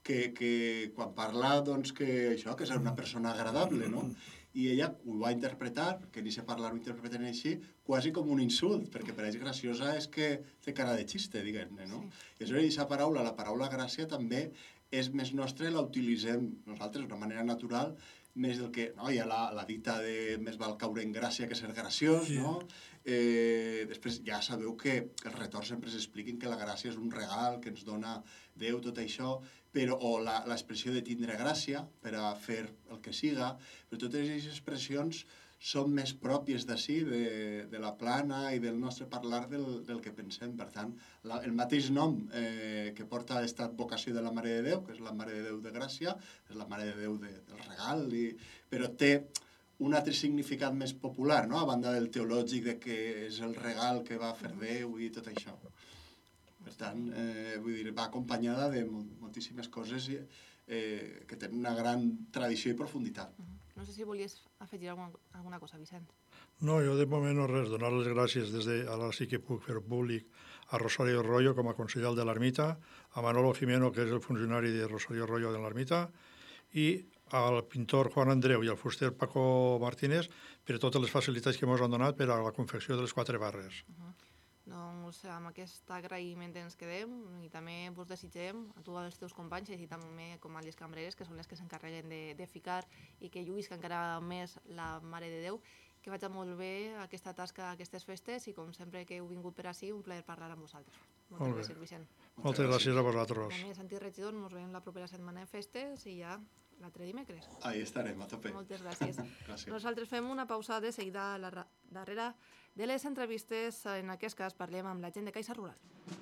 que, que quan parla, doncs, que això, que és una persona agradable, no? I ella ho va interpretar, que ni sé parlar, ho interpreten així, quasi com un insult, perquè per ells graciosa és que té cara de xiste, diguem-ne, no? Sí. I aquesta paraula, la paraula gràcia, també és més nostra, la utilitzem nosaltres d'una manera natural, més del que, no? Hi ha la, la dita de més val caure en gràcia que ser graciós, sí. No? Eh, després ja sabeu que els retors sempre s'expliquin que la gràcia és un regal que ens dona Déu, tot això, però, o l'expressió de tindre gràcia per a fer el que siga, però totes aquestes expressions són més pròpies d'ací, de, de la plana i del nostre parlar del, del que pensem. Per tant, la, el mateix nom eh, que porta aquesta advocació de la Mare de Déu, que és la Mare de Déu de Gràcia, és la Mare de Déu de, del regal, i, però té un altre significat més popular, no? A banda del teològic de que és el regal que va fer Déu i tot això. Per tant, eh, vull dir, va acompanyada de moltíssimes coses eh, que tenen una gran tradició i profunditat. Uh-huh. No sé si volies afegir alguna, alguna cosa, Vicent. No, jo de moment no res, donar les gràcies des de, ara sí que puc fer públic, a Rosario Rollo com a consellal de l'Ermita, a Manolo Jimeno, que és el funcionari de Rosario Rollo de l'Ermita, i al pintor Juan Andreu i al fuster Paco Martínez per totes les facilitats que ens han donat per a la confecció de les quatre barres. Uh-huh. Doncs amb aquest agraïment ens quedem i també vos desitgem a tu i als teus companys i també com a les cambreres, que són les que s'encarreguen de, de ficar i que lluïsca encara més la Mare de Déu, que vagi molt bé aquesta tasca, aquestes festes, i com sempre que heu vingut per ací, un plaer parlar amb vosaltres. Moltes molt gràcies, Vicent. Moltes gràcies a vosaltres. També, Santi Regidor, ens veiem la propera setmana de festes i ja l'altre dimecres. Ahí estarem, a tope. Moltes gràcies. Gràcies. Nosaltres fem una pausa de seguida a la darrere de les entrevistes. En aquest cas parlem amb la gent de Caixa Rural.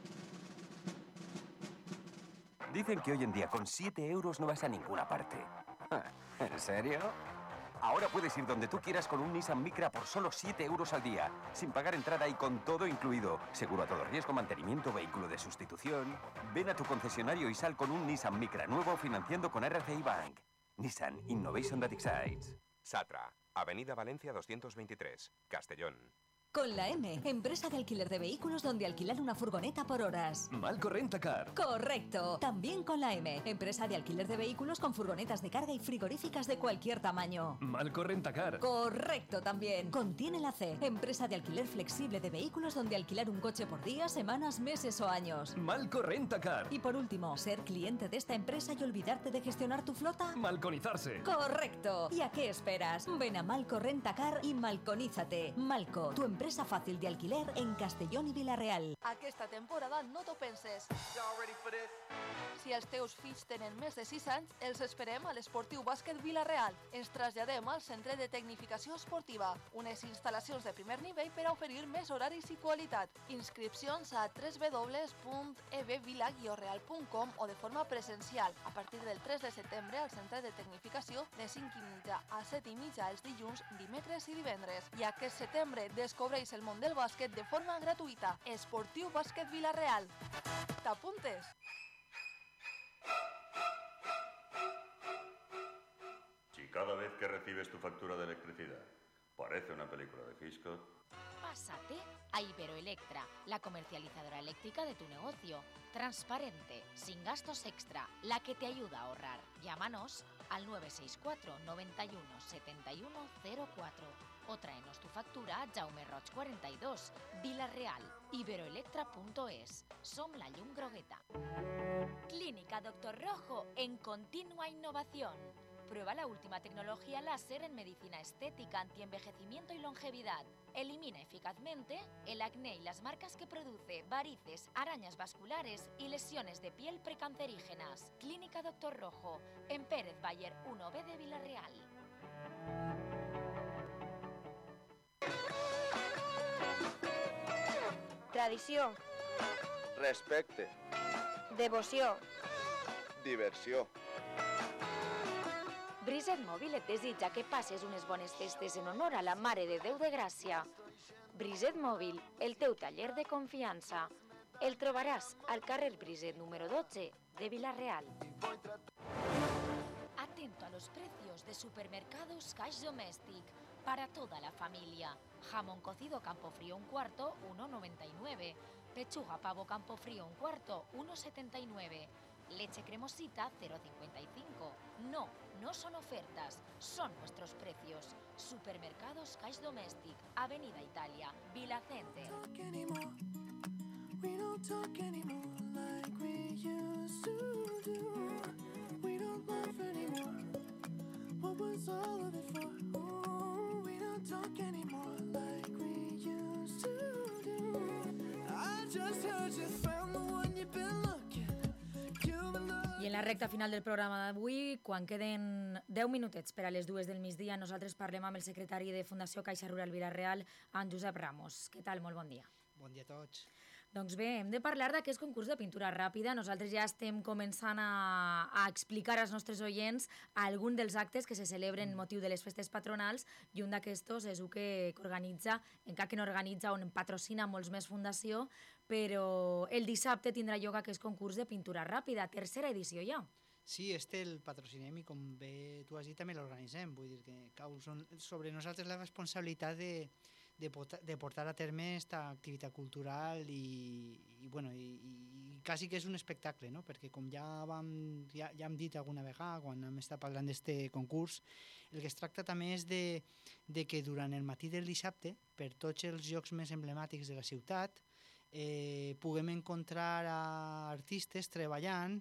Dicen que hoy en día con siete euros no vas a ninguna parte. ¿En serio? Ahora puedes ir donde tú quieras con un Nissan Micra por solo siete euros al día, sin pagar entrada y con todo incluido. Seguro a todo riesgo, mantenimiento, vehículo de sustitución. Ven a tu concesionario y sal con un Nissan Micra nuevo financiando con R C I Bank. Nissan Innovation that excites. Satra, Avenida Valencia doscientos veintitrés, Castellón. Con la M, empresa de alquiler de vehículos donde alquilar una furgoneta por horas. Malco Rentacar. Correcto. También con la M, empresa de alquiler de vehículos con furgonetas de carga y frigoríficas de cualquier tamaño. Malco Rentacar. Correcto también. Contiene la C, empresa de alquiler flexible de vehículos donde alquilar un coche por días, semanas, meses o años. Malco Rentacar. Y por último, ser cliente de esta empresa y olvidarte de gestionar tu flota. Malconizarse. Correcto. ¿Y a qué esperas? Ven a Malco Rentacar y malconízate. Malco, tu empresa Empresa fàcil de alquiler en Castellón i Vila-real. Aquesta temporada no t'ho penses. Si els teus fills tenen més de sis anys, els esperem a l'Esportiu Bàsquet Vila-real. Ens traslladem al Centre de Tecnificació Esportiva, unes instal·lacions de primer nivell per a oferir més horaris i qualitat. Inscripcions a w w w punt e b vila guió real punt com o de forma presencial a partir del tres de setembre al Centre de Tecnificació de cinc i mitja a set i mitja els dilluns, dimecres i divendres. I aquest setembre descobreix el món del bàsquet de forma gratuïta. Esportiu Bàsquet Vila-real. ¿T'apuntes? Si cada vez que recibes tu factura de electricidad parece una película de Hitchcock, pásate a Iberoelectra, la comercializadora eléctrica de tu negocio. Transparente, sin gastos extra, la que te ayuda a ahorrar. Llámanos al nueve seis cuatro, noventa y uno, setenta y uno cero cuatro o tráenos tu factura a Jaume Roig cuarenta y dos, Vila-real, iberoelectra punto es. Som la llum grogueta. Clínica Doctor Rojo, en continua innovación. Prueba la última tecnología láser en medicina estética, antienvejecimiento y longevidad. Elimina eficazmente el acné y las marcas que produce, varices, arañas vasculares y lesiones de piel precancerígenas. Clínica Doctor Rojo, en Pérez Bayer uno B de Vila-real. Tradició. Respecte. Devoció. Diversió. Briset Mòbil et desitja que passes unes bones festes en honor a la Mare de Déu de Gràcia. Briset Mòbil, el teu taller de confiança. El trobaràs al carrer Briset número dotze de Vila-real. Atento a los precios de Supermercados Cash Domestic para toda la familia. Jamón cocido Campofrío un cuarto, uno noventa y nueve. Pechuga pavo Campofrío un cuarto, uno setenta y nueve. Leche cremosita cero coma cincuenta y cinco. No, no son ofertas, son nuestros precios. Supermercados Caix Domèstic, Avenida Italia, Vila Center. We don't talk anymore like we used to do. We don't laugh anymore. What was all of it for? Ooh, we don't talk anymore like we used to do. I just heard you found the one you've been looking. You've been looking. I en la recta final del programa d'avui, quan queden deu minutets per a les dues del migdia, nosaltres parlem amb el secretari de Fundació Caixa Rural Vila-real, en Josep Ramos. Què tal? Molt bon dia. Bon dia a tots. Doncs bé, hem de parlar d'aquest concurs de pintura ràpida. Nosaltres ja estem començant a, a explicar als nostres oients algun dels actes que se celebren en motiu de les festes patronals, i un d'aquestos és el que organitza, encara que no organitza, on patrocina molts més fundació, però el dissabte tindrà lloc aquest concurs de pintura ràpida, tercera edició ja. Sí, este el patrocinem i com bé tu has dit també l'organitzem, vull dir que cau sobre nosaltres la responsabilitat de De, de portar a terme aquesta activitat cultural i, i, bueno, i, i quasi que és un espectacle, no? Perquè com ja, vam, ja, ja hem dit alguna vegada quan hem estat parlant d'aquest concurs, el que es tracta també és de, de que durant el matí del dissabte, per tots els llocs més emblemàtics de la ciutat, eh, puguem encontrar a artistes treballant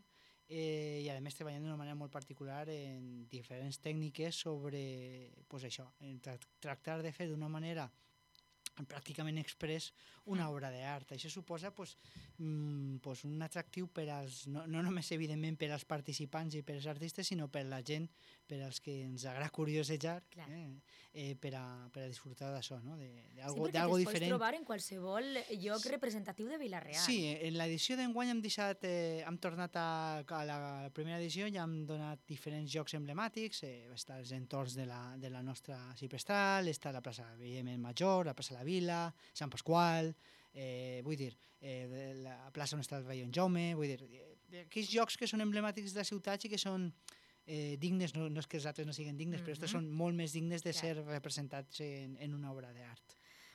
eh, i a més treballant d'una manera molt particular en diferents tècniques sobre pues, això, en tra tractar de fer d'una manera pràcticament express una obra d'art. Això suposa pues, mm, pues un atractiu per als, no, no només evidentment per als participants i per als artistes, sinó per la gent, per als que ens agrada curiosejar, eh, eh, per, a, per a disfrutar d'això, no? de, de algo, sí, de algo diferent. Sí, perquè t'es pots trobar en qualsevol lloc representatiu de Vila-real. Sí, en l'edició d'enguany hem deixat, eh, hem tornat a, a la primera edició, ja hem donat diferents llocs emblemàtics, eh, està els entorns de la, de la nostra cipestral, està la plaça evidentment Major, la plaça La Vila, Sant Pasqual, eh, vull dir, eh, la plaça on està el Rei Jaume, vull dir, eh, aquells llocs que són emblemàtics de la ciutat i que són eh, dignes, no, no és que els altres no siguin dignes, mm-hmm. però estos són molt més dignes de ser representats en, en una obra d'art.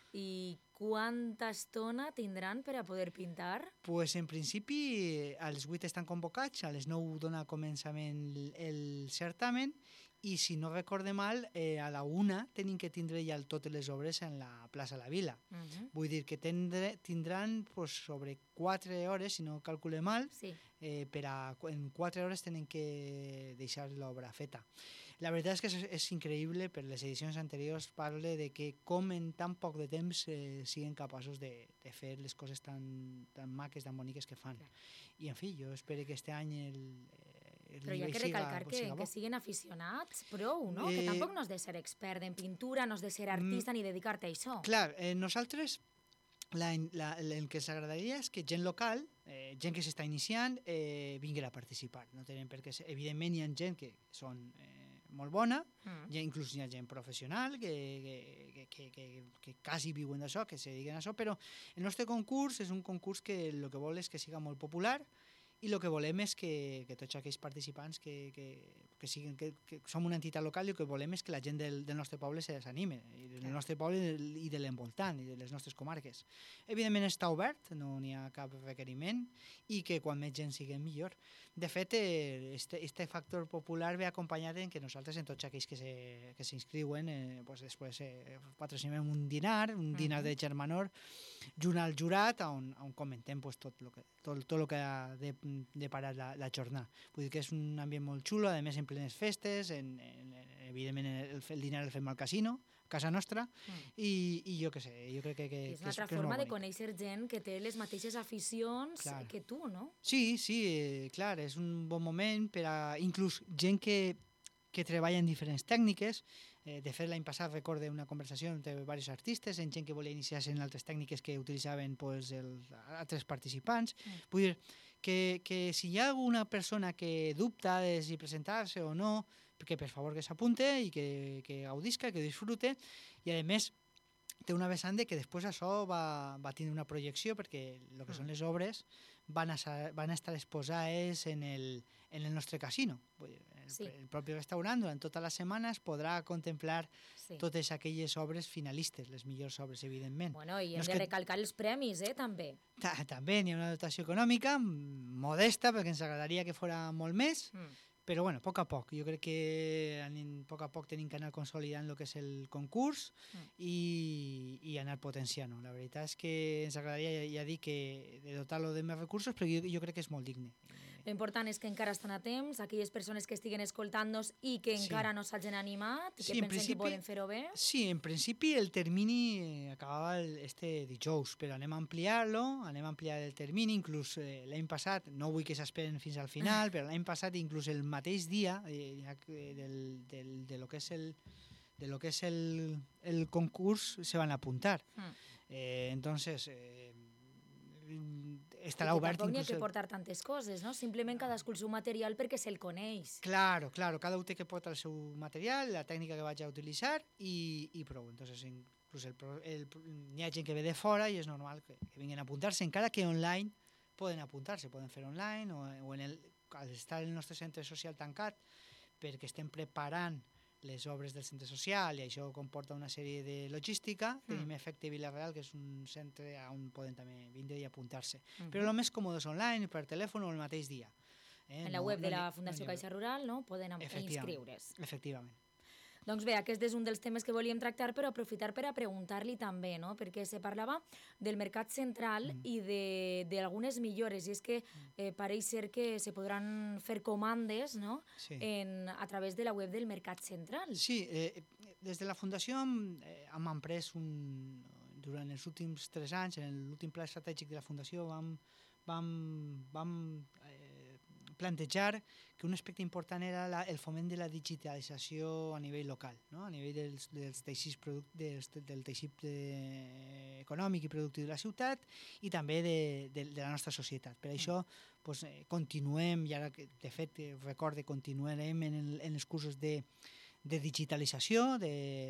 I quanta estona tindran per a poder pintar? Pues en principi als vuit estan convocats, a les nou dona començament el, el certamen, i si no recorde mal, eh, a la una tenim que tindre ja totes les obres en la plaça La Vila. Uh-huh. Vull dir que tindre, tindran pues, sobre quatre hores, si no calcule mal, sí. eh, per a, en quatre hores tenen que deixar l'obra feta. La veritat és que és, és increïble, per les edicions anteriors parle de que com en tan poc de temps eh, siguen capaços de, de fer les coses tan, tan maques, tan boniques que fan. Clar. I en fi, jo espero que este any el, el però hi ha que recalcar siga, que, siga que siguin aficionats prou, no? Eh, que tampoc no has de ser expert en pintura, no has de ser artista mm, ni dedicar-te a això. Clar, eh, nosaltres la, la, el que ens agradaria és que gent local, eh, gent que s'està iniciant, eh, vinguera a participar. No tenen per què ser. Evidentment hi ha gent que són eh, molt bona, mm. ja inclús hi ha gent professional que, que, que, que, que quasi viuen d'això, que se dediquen a això, però el nostre concurs és un concurs que el que vol és que siga molt popular, i el que volem és que, que tots aquells participants que, que, que, siguin, que, que som una entitat local i el que volem és que la gent del, del nostre poble s'anime, del nostre poble i de l'envoltant, i de les nostres comarques. Evidentment està obert, no n'hi ha cap requeriment, i que quan més gent sigui millor. De fet, este, este factor popular ve acompanyat en que nosaltres, en tots aquells que s'inscriuen, eh, pues després eh, patrocinem un dinar, un dinar uh-huh. de germanor, junt al jurat, on, on comentem pues, tot el que, tot, tot lo que ha de, de parar la, la jornada. Vull dir que és un ambient molt xulo, a més en plenes festes, en, en, evidentment el, el dinar el fem al casino, casa nostra, mm. i, i jo què sé, jo crec que, que, és una altra que és, forma que de conèixer gent que té les mateixes aficions clar. Que tu, no? Sí, sí, eh, clar, és un bon moment per a inclús gent que, que treballa en diferents tècniques. Eh, de fet, l'any passat recorde una conversació entre diversos artistes, en gent que volia iniciar-se en altres tècniques que utilitzaven pues, el, altres participants. Mm. Vull dir que, que si hi ha alguna persona que dubta de si presentar-se o no, que per favor que s'apunte i que, que gaudisca, que disfrute, i a més té una vessant de que després això va, va tindre una projecció perquè el que són les obres van a, van a estar exposades en el, en el nostre casino. Vull dir, el, Sí. el propi restaurant durant tota la setmana es podrà contemplar Sí. totes aquelles obres finalistes, les millors obres, evidentment. Bueno, i hem No és de que- recalcar els premis, eh, també. Ta- També n'hi ha una dotació econòmica mm, modesta, perquè ens agradaria que fora molt més, Mm. però bueno, a poc a poc. Jo crec que anem, a poc a poc tenim que anar consolidant el que és el concurs Mm. i, i anar potenciant-ho. La veritat és que ens agradaria, ja, ja dir, que de dotar-lo de més recursos, però jo, jo crec que és molt digne. L'important és que encara estan a temps, aquelles persones que estiguen escoltant-nos i que Sí. encara no s'hagin animat i que Sí, en pensen que principi- poden fer-ho bé. Sí, en principi el termini eh, acabava el, este dijous, però anem a ampliar-lo, anem a ampliar el termini, inclús eh, l'any passat, no vull que s'esperen fins al final, però l'any passat inclús el mateix dia eh, ja que del, del, de lo que és el de lo que és el, el concurs se van apuntar. Mm. Eh, entonces, eh, I estarà que obert tampoc n'hi ha inclús... que el- portar tantes coses, no? Simplement cadascú el seu material perquè se'l coneix. Claro, claro, cada un té que portar el seu material, la tècnica que vaig a utilitzar i, i prou. Entonces, inclús el, pro- el, n'hi ha gent que ve de fora i és normal que, que vinguin a apuntar-se, encara que online poden apuntar-se, poden fer online o, o en el, al estar el nostre centre social tancat perquè estem preparant les obres del centre social i això comporta una sèrie de logística. Mm. Tenim Efecte Vilareal, que és un centre on poden també vindre i apuntar-se. Mhm. Però el més còmode és online, per telèfon o el mateix dia. Eh? En la No- web no de la n'hi- no Fundació n'hi ha- Caixa Rural, no? Poden am- Efectivament. inscriure's. Efectivament. Doncs bé, aquest és un dels temes que volíem tractar, però aprofitar per a preguntar-li també, no? Perquè se parlava del mercat central Mm. i de- d'algunes millores, i és que eh, pareix ser que se podran fer comandes, no? Sí. En, a través de la web del mercat central. Sí, eh, des de la Fundació hem, eh, hem emprès un, durant els últims tres anys, en l'últim pla estratègic de la Fundació, vam, vam, vam eh, plantejar que un aspecte important era la, el foment de la digitalització a nivell local, no? A nivell dels, dels teixits produc, dels, del teixit de, econòmic i productiu de la ciutat i també de, de, de la nostra societat. Per això pues, eh, continuem, i ara que de fet eh, recorde, continuarem en, el, en els cursos de, de digitalització,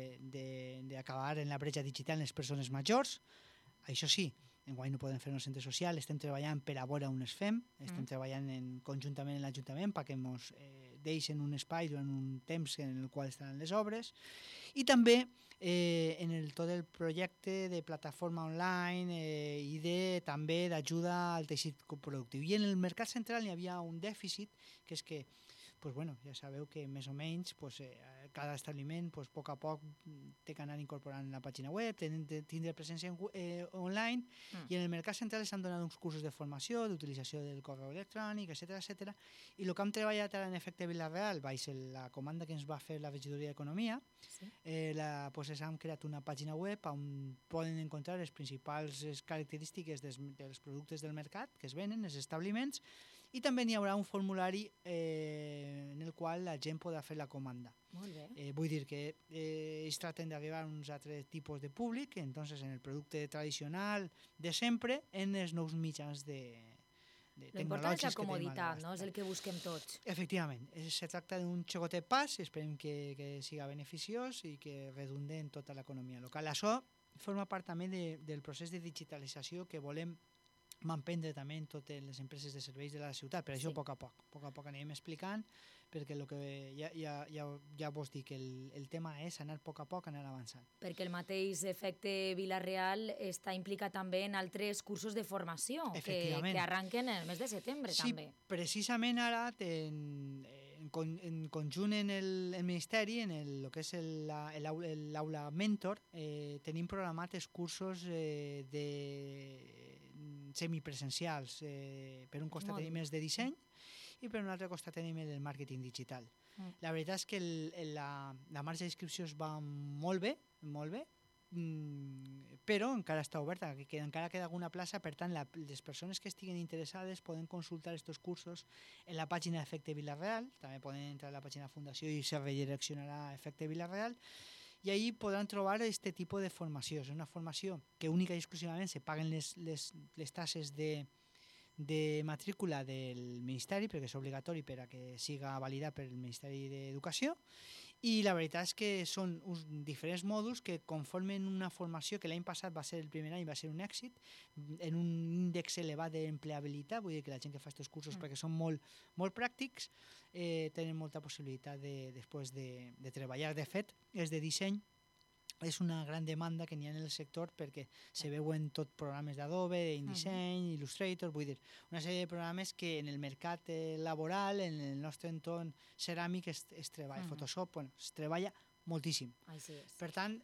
d'acabar en la bretxa digital en les persones majors. Això sí, enguany no podem fer un centre social, estem treballant per a veure on es fem, estem Mm. treballant en, conjuntament amb l'Ajuntament perquè ens eh, deixen un espai durant un temps en el qual estaran les obres, i també eh, en el, tot el projecte de plataforma online eh, i de, també d'ajuda al teixit productiu. I en el mercat central hi havia un dèficit, que és que pues bueno, ja sabeu que més o menys pues, eh, cada establiment pues, a poc a poc té que anar incorporant la pàgina web, tenen de tindre presència en, eh, online, Mm. i en el mercat central s'han donat uns cursos de formació, d'utilització del correu electrònic, etcètera, etcètera. I el que hem treballat ara en Efecte Vilareal, baix la comanda que ens va fer la regidoria d'Economia, Sí. eh, la, pues, hem creat una pàgina web on poden encontrar les principals eh, característiques des, dels productes del mercat que es venen, els establiments, i també n'hi haurà un formulari eh, en el qual la gent podrà fer la comanda. Molt bé. Eh, vull dir que eh, ells traten d'arribar a uns altres tipus de públic, entonces en el producte tradicional de sempre, en els nous mitjans de, de L'important és la tecnològics que tenim a comoditat, l'abast. no? És el que busquem tots. Efectivament, eh, se tracta d'un xocotet pas i esperem que, que siga beneficiós i que redunde en tota l'economia local. Això forma part també de, del procés de digitalització que volem m'emprendre també en totes les empreses de serveis de la ciutat, per això Sí. a poc a poc, a poc a poc anirem explicant, perquè el que ja, ja, ja, ja vos dic, el, el tema és anar a poc a poc, anar avançant. Perquè el mateix Efecte Vilareal està implicat també en altres cursos de formació que, Efectivament. que arranquen el mes de setembre Sí, també. precisament ara, en, en, con- en conjunt en el, el Ministeri, en el, lo que és el- la- el aula- l'aula Mentor, eh, tenim programat els cursos eh, de semipresencials. Eh, per un costat Molt tenim bé. els de disseny i per un altre costat tenim el del màrqueting digital. Mm. La veritat és que el, el, la, la marxa d'inscripcions va molt bé, molt bé, mm, però encara està oberta, que, que encara queda alguna plaça, per tant, la, les persones que estiguen interessades poden consultar aquests cursos en la pàgina d'Efecte Vilareal, també poden entrar a la pàgina de Fundació i se redireccionarà a Efecte Vilareal, i ahí podran trobar aquest tipus de formació. És una formació que única i exclusivament se paguen les, les, les tasses de, de matrícula del Ministeri, perquè és obligatori per a que siga validat pel Ministeri d'Educació, I la veritat és que són uns diferents mòduls que conformen una formació que l'any passat va ser el primer any, va ser un èxit, en un índex elevat d'empleabilitat, vull dir que la gent que fa aquests cursos, mm. perquè són molt, molt pràctics, eh, tenen molta possibilitat de, després de, de treballar. De fet, és de disseny, és una gran demanda que n'hi ha en el sector perquè se veuen tot programes d'Adobe, d'InDesign, Illustrator, vull dir, una sèrie de programes que en el mercat eh, laboral, en el nostre entorn ceràmic, es, es treballa. Uh-huh. Photoshop, bueno, es treballa moltíssim. Així és. Per tant,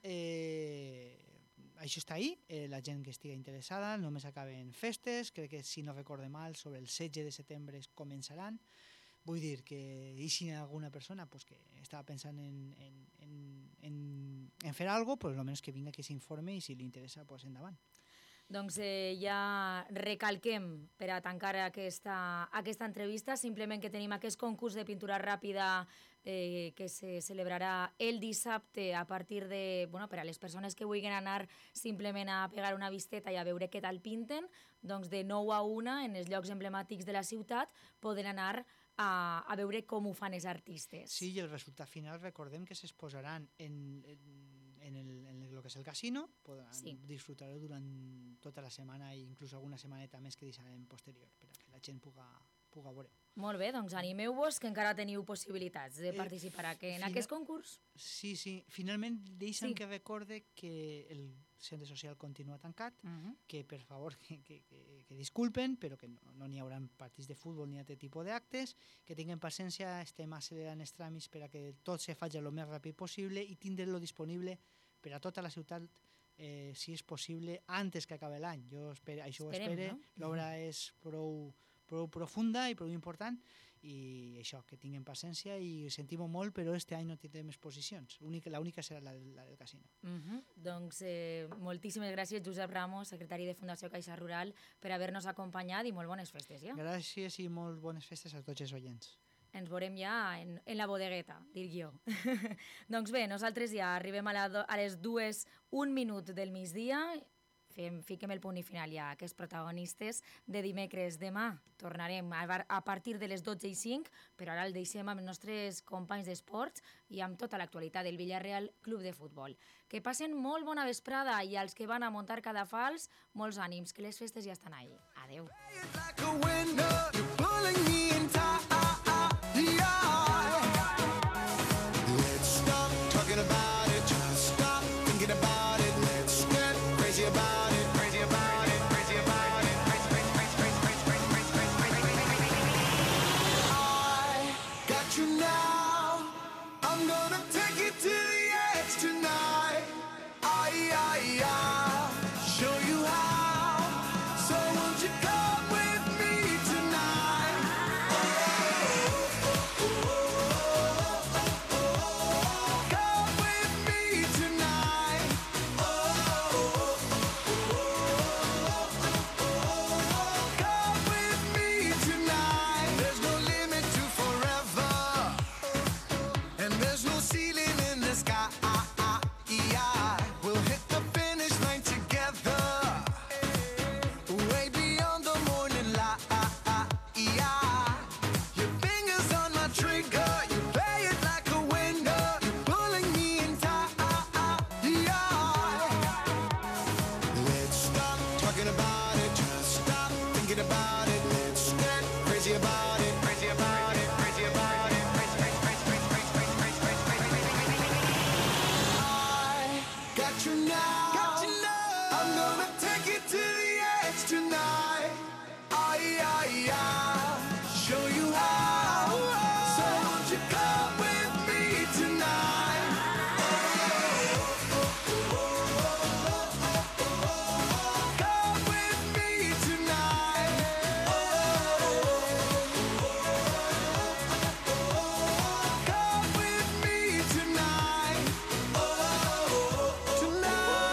eh, això està ahí, eh, la gent que estigui interessada, només acaben festes, crec que si no recorde mal, sobre el setze de setembre es començaran. Vull dir que, i si hi ha alguna persona pues, que estava pensant en, en, en, en, en fer alguna cosa, pues, almenys que vinga, que s'informe i si li interessa, pues, endavant. Doncs eh, ja recalquem per a tancar aquesta, aquesta entrevista, simplement que tenim aquest concurs de pintura ràpida eh, que se celebrarà el dissabte a partir de, bueno, per a les persones que vulguin anar simplement a pegar una visteta i a veure què tal pinten, doncs de nou a una en els llocs emblemàtics de la ciutat poden anar a, a veure com ho fan els artistes. Sí, i el resultat final, recordem que s'exposaran en, en, en, el, en el que és el casino, podran sí. disfrutar-ho durant tota la setmana i inclús alguna setmaneta més que deixarem posterior, perquè la gent puga, puga veure. Molt bé, doncs animeu-vos que encara teniu possibilitats de participar eh, en final, aquest concurs. Sí, sí. Finalment, deixa'm sí. que recorde que el centre social continua tancat, uh-huh. que per favor que, que, que, que disculpen, però que no n'hi no haurà partits de futbol ni altre tipus d'actes, que tinguin paciència, estem accelerant els tràmits per a que tot se faci el més ràpid possible i tindre-lo disponible per a tota la ciutat, eh, si és possible, antes que acabi l'any. Jo espero, això Esperem, ho espero, no? l'obra és prou, prou profunda i prou important, i això, que tinguin paciència i sentim molt, però este any no tindrem exposicions. L'única serà la, la del casino. Uh-huh. Doncs eh, moltíssimes gràcies, Josep Ramos, secretari de Fundació Caixa Rural, per haver-nos acompanyat i molt bones festes, ja? Gràcies i molt bones festes a tots els oients. Ens veurem ja en, en la bodegueta, dic jo. Doncs bé, nosaltres ja arribem a, la do, a les dues, un minut del migdia. Fem, fiquem el punt i final ja a aquests protagonistes de dimecres. Demà tornarem a, a partir de les dotze i cinc, però ara el deixem amb els nostres companys d'esports i amb tota l'actualitat del Villarreal Club de Futbol. Que passen molt bona vesprada i als que van a muntar Cadafalç, molts ànims, que les festes ja estan ahí. Adeu. Tonight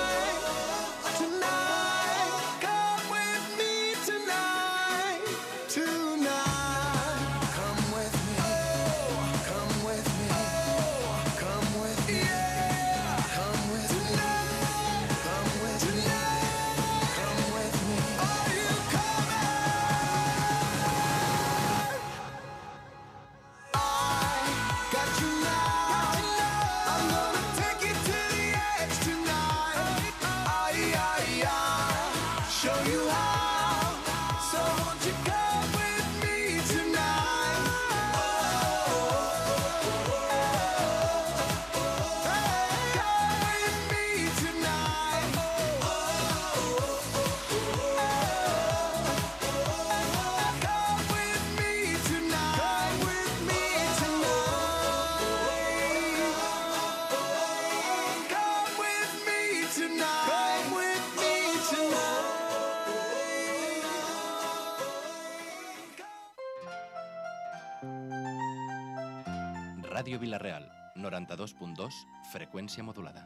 Ràdio Vila-real, noranta-dos punt dos, freqüència modulada.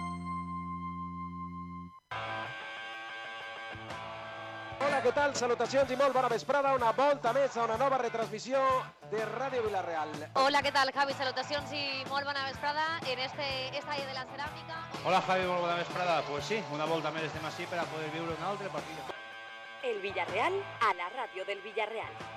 Hola, què tal? Salutacions i molt bona vesprada. Una volta més a una nova retransmissió de Ràdio Vila-real. Hola, què tal, Javi? Salutacions i molt bona vesprada en este estadi de la ceràmica. Hola, Javi, molt bona vesprada. Pues sí, una volta més estem així per a poder viure un altre partit. El Villarreal a la ràdio del Villarreal.